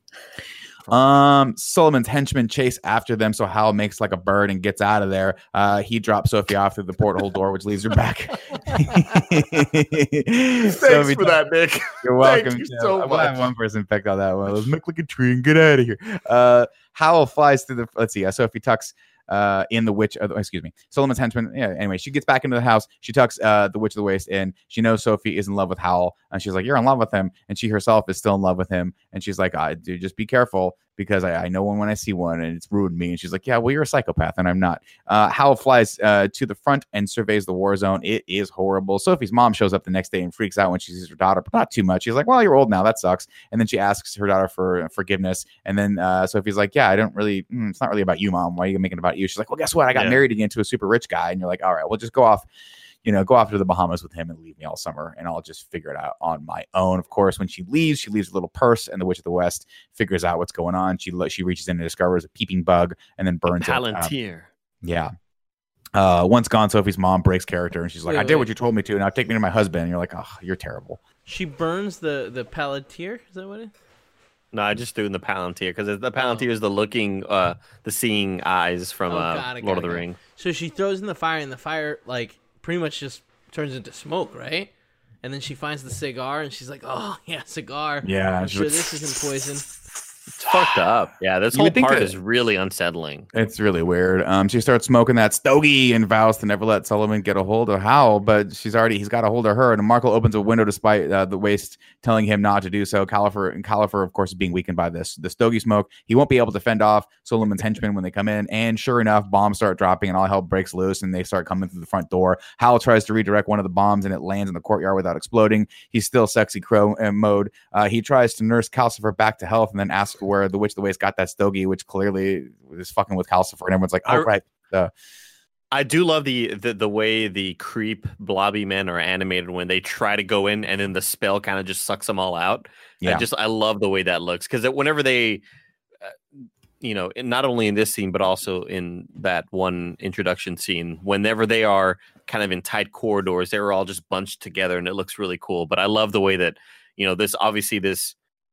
Solomon's henchmen chase after them, so Hal makes like a bird and gets out of there. He drops Sophie off through the porthole door, which leads her back. Thanks for that, Nick. You're welcome. Thank you so much. We'll have one person picked on that one. Let's make like a tree and get out of here. Hal flies through the. Let's see. Sophie tucks in the witch. Solomon's henchman. Yeah. Anyway, she gets back into the house. She tucks the Witch of the Waste in. She knows Sophie is in love with Hal, and she's like, "You're in love with him," and she herself is still in love with him. And she's like, "Dude, just be careful because I know one when I see one, and it's ruined me." And she's like, "Yeah, well, you're a psychopath, and I'm not." Hal flies to the front and surveys the war zone. It is horrible. Sophie's mom shows up the next day and freaks out when she sees her daughter, but not too much. She's like, "Well, you're old now. That sucks." And then she asks her daughter for forgiveness. And then Sophie's like, "Yeah, I don't really. It's not really about you, Mom. Why are you making it about you?" She's like, "Well, guess what? I got married again to a super rich guy." And you're like, "All right, we'll just go off go off to the Bahamas with him and leave me all summer, and I'll just figure it out on my own. Of course, when she leaves a little purse, and the Witch of the West figures out what's going on. She reaches in and discovers a peeping bug and then burns it. Palantir. Yeah. Once gone, Sophie's mom breaks character, and she's like, I did what you told me to, now take me to my husband. And you're like, oh, you're terrible. She burns the Palantir? Is that what it is? No, I just threw in the Palantir because the Palantir is the seeing eyes from Lord of the Ring. So she throws in the fire, and the fire like pretty much just turns into smoke, right? And then she finds the cigar, and she's like, "Oh yeah, cigar. Yeah, I'm sure this isn't poison." It's fucked up. Yeah, this whole part is really unsettling. It's really weird. She starts smoking that stogie and vows to never let Sullivan get a hold of Howl, but he's got a hold of her. And Markle opens a window despite the Waste telling him not to do so. Califer, of course, is being weakened by the stogie smoke. He won't be able to fend off Sullivan's henchmen when they come in. And sure enough, bombs start dropping and all hell breaks loose and they start coming through the front door. Howl tries to redirect one of the bombs and it lands in the courtyard without exploding. He's still sexy crow mode. He tries to nurse Calcifer back to health and then asks where the Witch of the Waste got that stogie, which clearly is fucking with Calcifer, and everyone's like, "Oh, right." I do love the way the creep blobby men are animated when they try to go in, and then the spell kind of just sucks them all out. Yeah, I love the way that looks because whenever they, not only in this scene but also in that one introduction scene, whenever they are kind of in tight corridors, they were all just bunched together, and it looks really cool. But I love the way that this obviously this.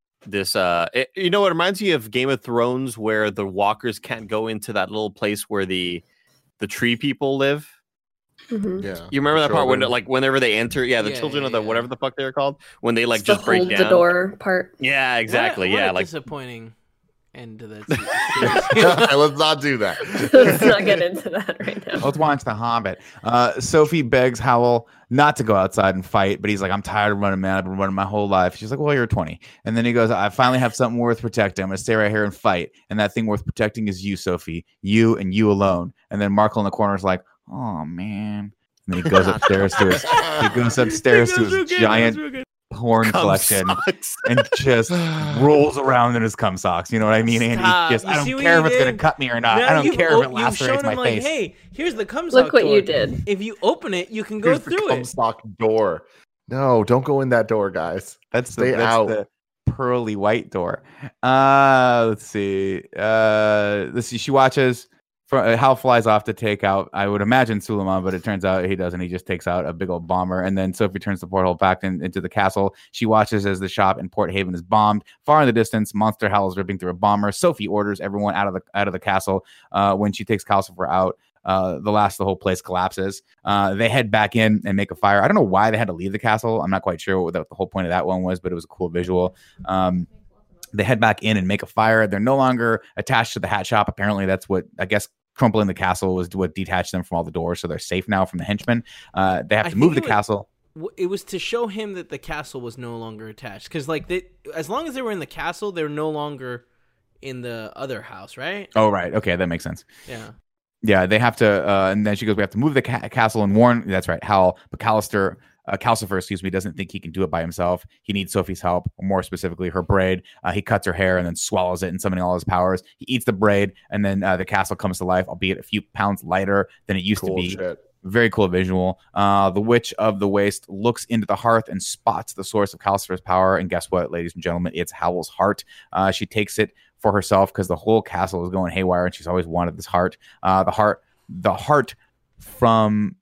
It reminds me of Game of Thrones where the walkers can't go into that little place where the tree people live. Mm-hmm. Yeah, you remember that part when whenever they enter, children of the whatever the fuck they're called, when they it's just break down the door part. Yeah, exactly. What a disappointing end to that. Let's not do that. Let's not get into that right now. Let's watch The Hobbit. Sophie begs Howl not to go outside and fight, but he's like, I'm tired of running, man. I've been running my whole life. She's like, well, you're 20. And then he goes, I finally have something worth protecting. I'm going to stay right here and fight. And that thing worth protecting is you, Sophie. You and you alone. And then Markle in the corner is like, oh, man. And then he goes upstairs to his giant porn collection and just rolls around in his cum socks. You know what I mean? And I don't care if it's going to cut me or not. I don't care if it lacerates my face. Hey, here's the cum sock Look what door. You did. If you open it, you can go through cum it. sock door. No, don't go in that door, guys. That's the pearly white door. Let's see. She watches. Hal flies off to take out, I would imagine, Suleiman, but it turns out he doesn't. He just takes out a big old bomber. And then Sophie turns the porthole back into the castle. She watches as the shop in Port Haven is bombed. Far in the distance, Monster Hal is ripping through a bomber. Sophie orders everyone out of the castle. When she takes Calcifer out, the whole place collapses. They head back in and make a fire. I don't know why they had to leave the castle. I'm not quite sure what the whole point of that one was, but it was a cool visual. They head back in and make a fire. They're no longer attached to the hat shop. Apparently, that's what, I guess, crumpling the castle was what detached them from all the doors, so they're safe now from the henchmen. They have to move the castle. It was to show him that the castle was no longer attached. Because, as long as they were in the castle, they were no longer in the other house, right? Oh, right. Okay, that makes sense. Yeah. Yeah, they have to, and then she goes, we have to move the castle and warn, that's right, Hal, but Calcifer, doesn't think he can do it by himself. He needs Sophie's help, or more specifically, her braid. He cuts her hair and then swallows it and summoning all his powers. He eats the braid, and then the castle comes to life, albeit a few pounds lighter than it used to be. Shit. Very cool visual. The Witch of the Waste looks into the hearth and spots the source of Calcifer's power. And guess what, ladies and gentlemen? It's Howl's heart. She takes it for herself because the whole castle is going haywire, and she's always wanted this heart. The heart from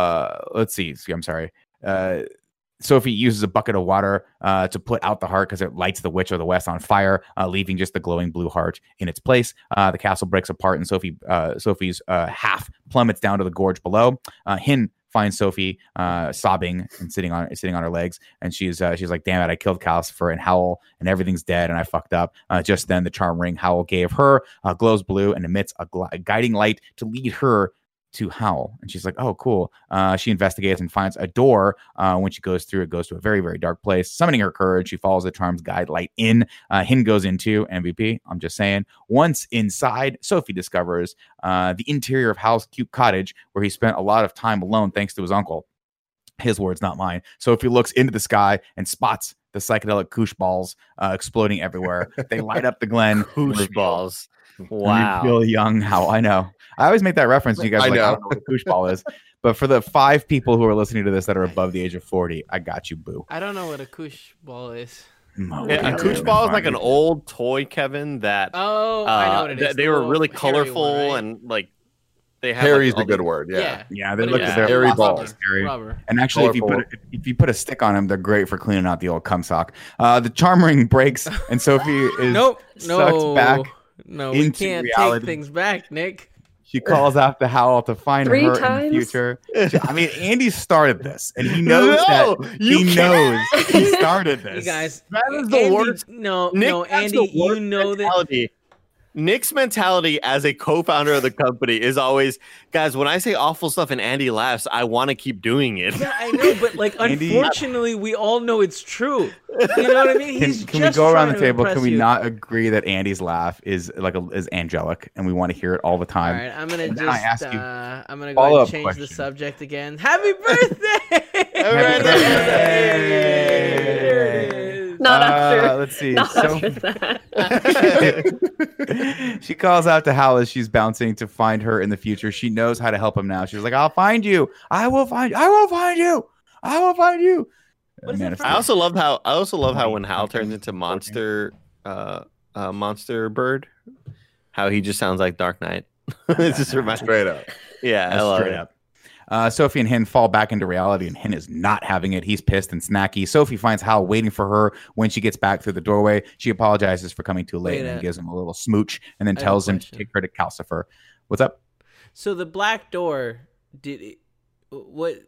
Sophie uses a bucket of water to put out the heart because it lights the Witch of the West on fire, leaving just the glowing blue heart in its place. The castle breaks apart, and Sophie's half plummets down to the gorge below. Hin finds Sophie sobbing and sitting on her legs, and she's like, "Damn it! I killed Calcifer and Howl, and everything's dead, and I fucked up." Just then, the charm ring Howl gave her glows blue and emits a guiding light to lead her to Howl, and she's like, "Oh, cool." She investigates and finds a door. When she goes through, it goes to a very, very dark place. Summoning her courage, she follows the charm's guide light in. Hin goes into MVP. I'm just saying. Once inside, Sophie discovers the interior of Howl's cute cottage, where he spent a lot of time alone thanks to his uncle. His words, not mine. Sophie looks into the sky and spots the psychedelic koosh balls exploding everywhere. They light up the glen. Koosh balls. Wow. You feel young, Howl. I know. I always make that reference. And you guys are like, I don't know what a koosh ball is. But for the 5 people who are listening to this that are above the age of 40, I got you, boo. I don't know what a koosh ball is. A koosh ball is like an old toy, Kevin. That I know what it is. They were really colorful one, right? and like they have. Hairy's like, a good word. Yeah. They look at their hairy balls. Rubber. And actually, if you put a stick on them, they're great for cleaning out the old cum sock. The charm ring breaks, and Sophie is sucked back. No, we can't reality. take things back, Nick. She calls out to Howell to find 3 her times? in the future. I mean, Andy started this, and he knows he started this. You guys, that is the worst. No, Nick, no, that's Andy, the you worst know mentality. that. Nick's mentality as a co-founder of the company is always, guys, when I say awful stuff and Andy laughs, I want to keep doing it. Yeah, I know, but like, Andy, unfortunately, we all know it's true. You know what I mean? Can we go around the table? Can we not agree that Andy's laugh is is angelic, and we want to hear it all the time? All right, I'm gonna And just I'm gonna go ahead and change the subject again. Happy birthday! Happy birthday! Not after. Let's see. Not after that. She calls out to Hal as she's bouncing to find her in the future. She knows how to help him now. She's like, "I'll find you. I will find you. I will find you. I will find you." I also love how when Hal turns into monster bird, how he just sounds like Dark Knight. It just reminds Straight up. Yeah, I love straight it. up. Sophie and Hin fall back into reality, and Hin is not having it. He's pissed and snacky. Sophie finds Hal waiting for her when she gets back through the doorway. She apologizes for coming too late and gives him a little smooch, and then tells him to take her to Calcifer. What's up? So the black door, what's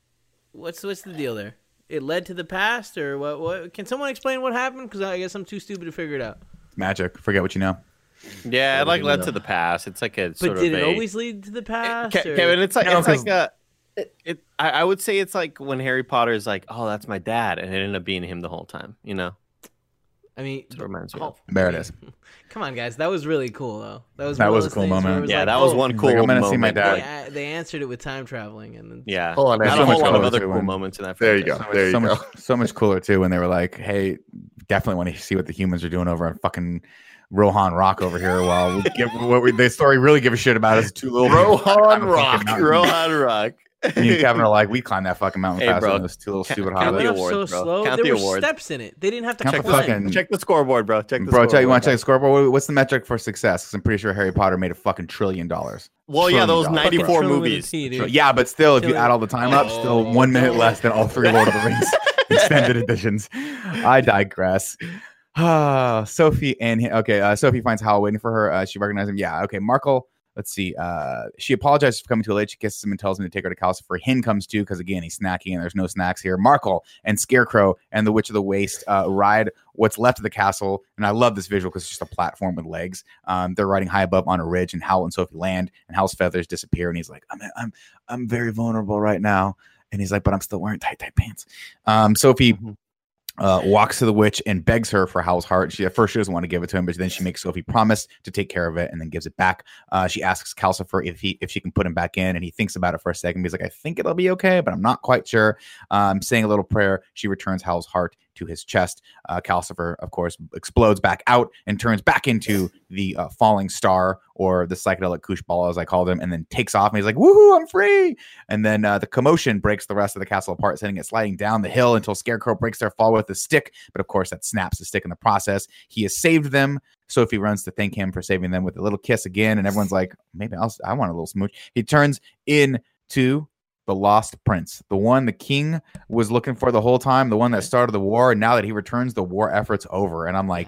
the deal there? It led to the past, or what? Can someone explain what happened? Because I guess I'm too stupid to figure it out. Magic. Forget what you know. Yeah, it led to the past. It's like a but did it always lead to the past? Kevin, it's like I would say it's like when Harry Potter is like, "Oh, that's my dad," and it ended up being him the whole time. You know. I mean, there it is. Come on, guys, that was really cool, though. That was a cool moment. Yeah, that was one cool. I'm gonna moment. see my dad. They answered it with time traveling, and then hold on, not a whole lot of other cool moments in that. There you go. There you go. So much cooler too when they were like, "Hey, definitely want to see what the humans are doing over on fucking Rohan Rock over here." While we give the story really give a shit about is 2 little Rohan Rock. Rohan Rock. Me and Kevin are like, we climbed that fucking mountain faster than those 2 little stupid count the hobbits. awards, so bro. slow. Count There the were awards. steps in it. They didn't have to Count the check the scoreboard, bro. Check the bro. scoreboard. You want to check the scoreboard? What's the metric for success? Because I'm pretty sure Harry Potter made a fucking $1 trillion. Well, yeah, those $1 94 movies. Yeah, but still, if you add all the time up, still 1 minute less than all 3 Lord of the Rings extended editions. I digress. Sophie finds Hal waiting for her. She recognizes him. Yeah, okay. Markle. Let's see. She apologizes for coming too late. She kisses him and tells him to take her to Calcifer. Hin comes too because again he's snacking and there's no snacks here. Markle and Scarecrow and the Witch of the Waste ride what's left of the castle, and I love this visual because it's just a platform with legs. They're riding high above on a ridge, and Hal and Sophie land, and Hal's feathers disappear, and he's like, "I'm very vulnerable right now," and he's like, "But I'm still wearing tight pants." Sophie. Walks to the witch and begs her for Hal's heart. At first she doesn't want to give it to him, but then she makes Sophie promise to take care of it and then gives it back. She asks Calcifer if she can put him back in, and he thinks about it for a second. He's like, "I think it'll be okay, but I'm not quite sure." Saying a little prayer, she returns Hal's heart to his chest. Calcifer, of course, explodes back out and turns back into the falling star, or the psychedelic koosh ball, as I called him, and then takes off. And he's like, "Woohoo, I'm free!" And then the commotion breaks the rest of the castle apart, sending it sliding down the hill until Scarecrow breaks their fall with a stick. But of course, that snaps the stick in the process. He has saved them. Sophie runs to thank him for saving them with a little kiss again, and everyone's like, "Maybe I want a little smooch." He turns into the Lost Prince, the one the king was looking for the whole time, the one that started the war, and now that he returns, the war effort's over. And I'm like,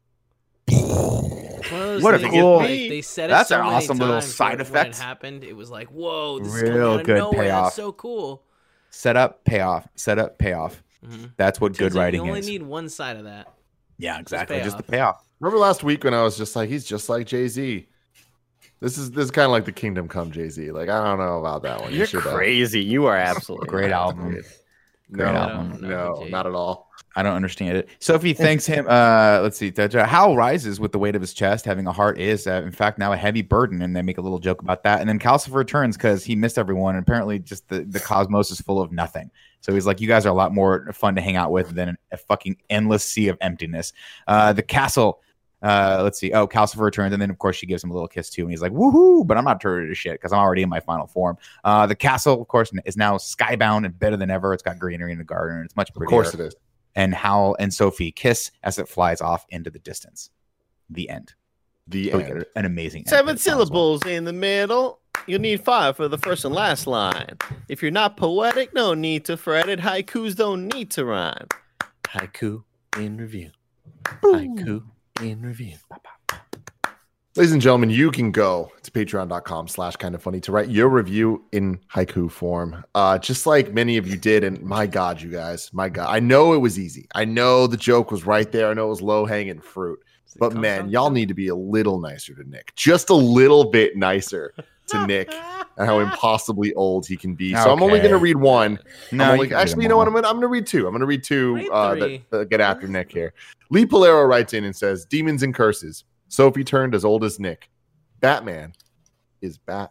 what a cool! They said it that's so an many awesome little times side when effect. it happened, it was like, whoa, this Real is good nowhere. payoff. That's so cool. Set up, payoff. Set up, payoff. Mm-hmm. That's what good writing is. You only need one side of that. Yeah, exactly. Just the payoff. Remember last week when I was just like, he's just like Jay-Z. This is kind of like the Kingdom Come Jay-Z. Like, I don't know about that one. You're crazy. You are absolutely great album. Great album. No, not at all. I don't understand it. Sophie thanks him. Let's see. Hal rises with the weight of his chest. Having a heart is, in fact, now a heavy burden, and they make a little joke about that. And then Calcifer returns because he missed everyone, and apparently just the cosmos is full of nothing. So he's like, "You guys are a lot more fun to hang out with than a fucking endless sea of emptiness." The castle Let's see. Oh, Calcifer returns, and then of course she gives him a little kiss too, and he's like, "Woohoo!" But I'm not turning to shit because I'm already in my final form. The castle, of course, is now skybound and better than ever. It's got greenery in the garden, and it's much prettier. Of course it is. And Hal and Sophie kiss as it flies off into the distance. The end. The So we end. get an amazing end 7 to the final syllables in the middle. You need 5 for the first and last line. If you're not poetic, no need to fret it. Haikus don't need to rhyme. Haiku in review. Haiku in review. Ladies and gentlemen, you can go to patreon.com/kindoffunny to write your review in haiku form. Just like many of you did. And my God, you guys, my God, I know it was easy. I know the joke was right there. I know it was low hanging fruit, but man, y'all need to be a little nicer to Nick, just a little bit nicer to Nick and how impossibly old he can be. So I'm only going to read one. No, Actually, you know what? I'm going to read two. I'm going to read two Read that get after Nick here. Lee Polero writes in and says, "Demons and curses. Sophie turned as old as Nick. Batman is Batman."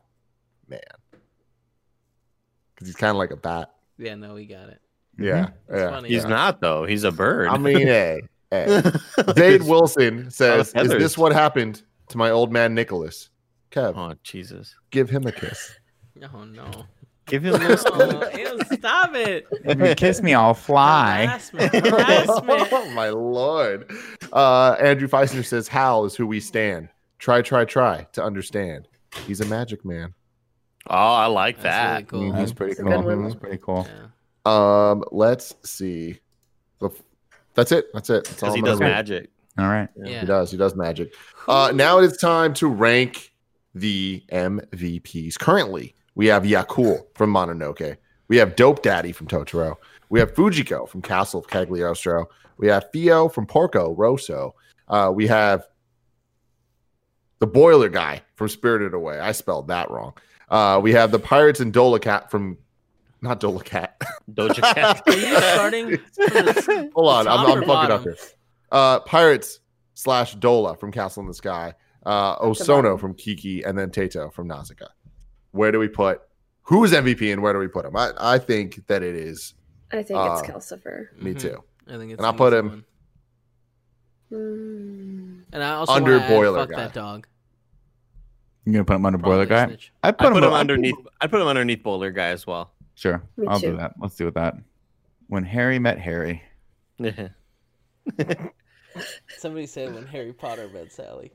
Because he's kind of like a bat. Yeah, no, we got it. Yeah. That's Yeah. funny. He's not, though. He's a bird. I mean, hey. Dade Wilson says, "Is feathers. this what happened to my old man Nicholas?" Kev, Oh, Jesus. give him a kiss. Oh no. Give him a little Oh, ew, stop it. If you kiss me, I'll fly. Harassment. Harassment. Oh, my Lord. Andrew Feisner says, "Hal is who we stand. Try to understand. He's a magic man." Oh, I like That's really that. cool. That's pretty That's a cool. good one. That's pretty cool. Yeah. Let's see. That's it. That's all Because I'm he gonna does read. magic. All right. Yeah. He does magic. Now it is time to rank the MVPs. Currently, we have Yakul from Mononoke. We have Dope Daddy from Totoro. We have Fujiko from Castle of Cagliostro. We have Theo from Porco Rosso. We have the Boiler Guy from Spirited Away. I spelled that wrong. We have the Pirates and Dolacat from, not Dolacat. Doja Cat. Are you starting from the Hold on, top I'm or fucking bottom? up here. Pirates / Dola from Castle in the Sky. Osono bottom. from Kiki, and then Tato from Nausicaa. Where do we put? Who's MVP and where do we put him? I think that it is I think it's Calcifer. me Mhm. too. I think it's And I'll an put easy him- one. Mm. And I also Under wanna add, Boiler fuck Guy. that dog. You gonna put him under Boiler Probably a Guy? snitch. I I put put him up- underneath. I put him underneath Bowler Guy as well. Sure, Me I'll too. do that. Let's do that. When Harry met Harry. Somebody said when Harry Potter met Sally.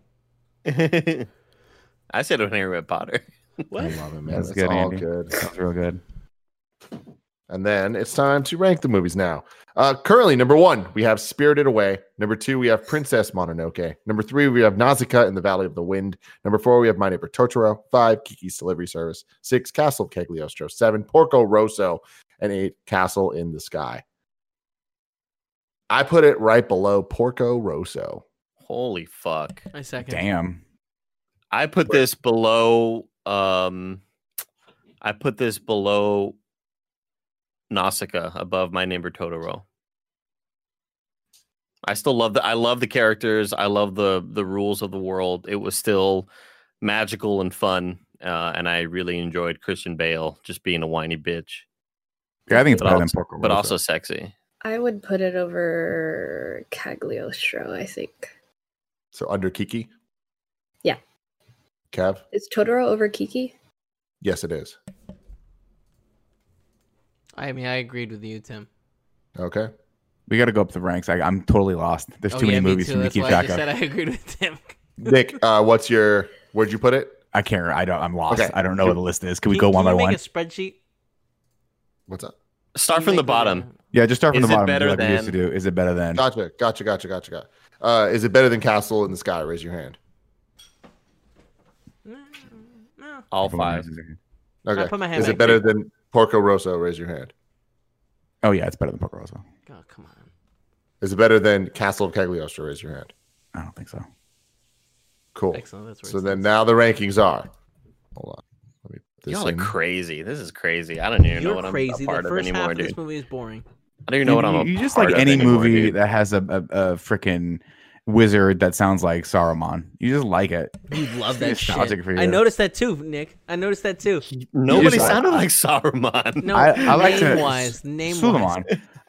I said when Harry met Potter. I What? love it, man. That's It's good, all Andy. good. That's real good. And then it's time to rank the movies now. Currently, number 1, we have Spirited Away. Number 2, we have Princess Mononoke. Number 3, we have Nausicaa in the Valley of the Wind. Number 4, we have My Neighbor Totoro. 5, Kiki's Delivery Service. 6, Castle of Cagliostro. 7, Porco Rosso. And 8, Castle in the Sky. I put it right below Porco Rosso. Holy fuck! I second. Damn. I put this below. I put this below Nausicaa, above My Neighbor Totoro. I still love I love the characters. I love the rules of the world. It was still magical and fun, and I really enjoyed Christian Bale just being a whiny bitch, Yeah, I think it's but better than also, Porco but Rosso. also sexy. I would put it over Cagliostro, I think. So under Kiki? Yeah. Kev? Is Totoro over Kiki? Yes, it is. I mean, I agreed with you, Tim. Okay. We got to go up the ranks. I'm totally lost. There's too many me movies too. for me to That's keep why I track just of. said I agreed with Tim. Nick, where'd you put it? I can't. I'm lost. Okay. I don't know what the list is. Can we go one by Can you one? make a spreadsheet? What's up? Start Can from you the make bottom. Yeah, just start from Is the it bottom. better like we used to than- do. Is it better than? Gotcha. Is it better than Castle in the Sky? Raise your hand. No. All 5. Okay. put my hand Is it back. better than Porco Rosso? Raise your hand. Oh yeah, it's better than Porco Rosso. Oh, come on. Is it better than Castle of Cagliostro? Raise your hand. I don't think so. Cool. Excellent. That's where So it then stands. now the rankings are. Hold on. Let me put this Y'all are in. crazy. This is crazy. I don't even know You're what crazy. I'm a The part of first half anymore, of this dude. movie is boring. I don't even know what I'm. You a just part like of any anymore, movie dude. that has a freaking wizard that sounds like Saruman. You just like it. You love that nostalgic shit. for I you. noticed that too, Nick. I noticed that too. Nobody just- sounded like Saruman. No, I like to name-wise. Suleiman.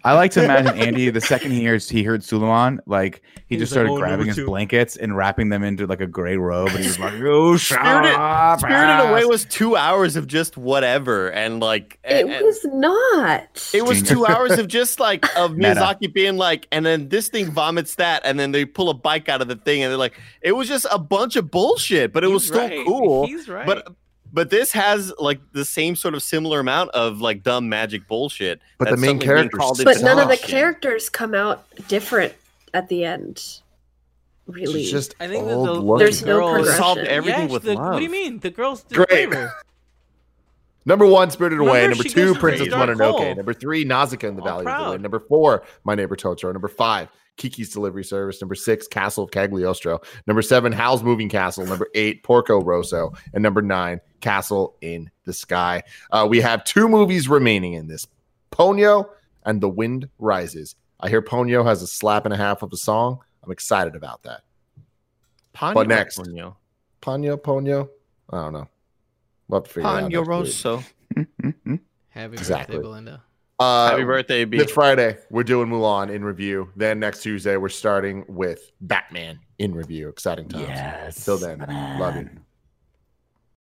I like to imagine Andy, the second he heard Suleiman, like he just started grabbing his blankets and wrapping them into like a gray robe, and he was like, "Oh, Spirited Away was 2 hours of just whatever, and like it was not. It was 2 hours of just like of Miyazaki being like, and then this thing vomits that, and then they pull a bike out of the thing, and they're like, it was just a bunch of bullshit, but it was still cool. He's right. But this has like the same sort of similar amount of like dumb magic bullshit. But the main characters, but none of the characters come out different at the end. Really, it's just I think there's no progression. Solved everything with love. What do you mean? The girls did great. flavor. Number 1, Spirited Away. Remember, Number she 2, goes to Princess Dark Mononoke. Hole. Number 3, Nausicaa in the Valley of the proud. Wind. Number 4, My Neighbor Totoro. Number 5, Kiki's Delivery Service. Number 6, Castle of Cagliostro. Number 7, Howl's Moving Castle. Number 8, Porco Rosso. And number 9, Castle in the Sky. We have 2 movies remaining in this, Ponyo and The Wind Rises. I hear Ponyo has a slap and a half of a song. I'm excited about that. Ponyo, but next, Ponyo. I don't know. We'll have to figure it out. Ponyo Rosso. Happy Exactly. birthday, Belinda. Happy birthday, B. This Friday, we're doing Mulan in review. Then next Tuesday, we're starting with Batman in review. Exciting times. Yes. Till then, love you.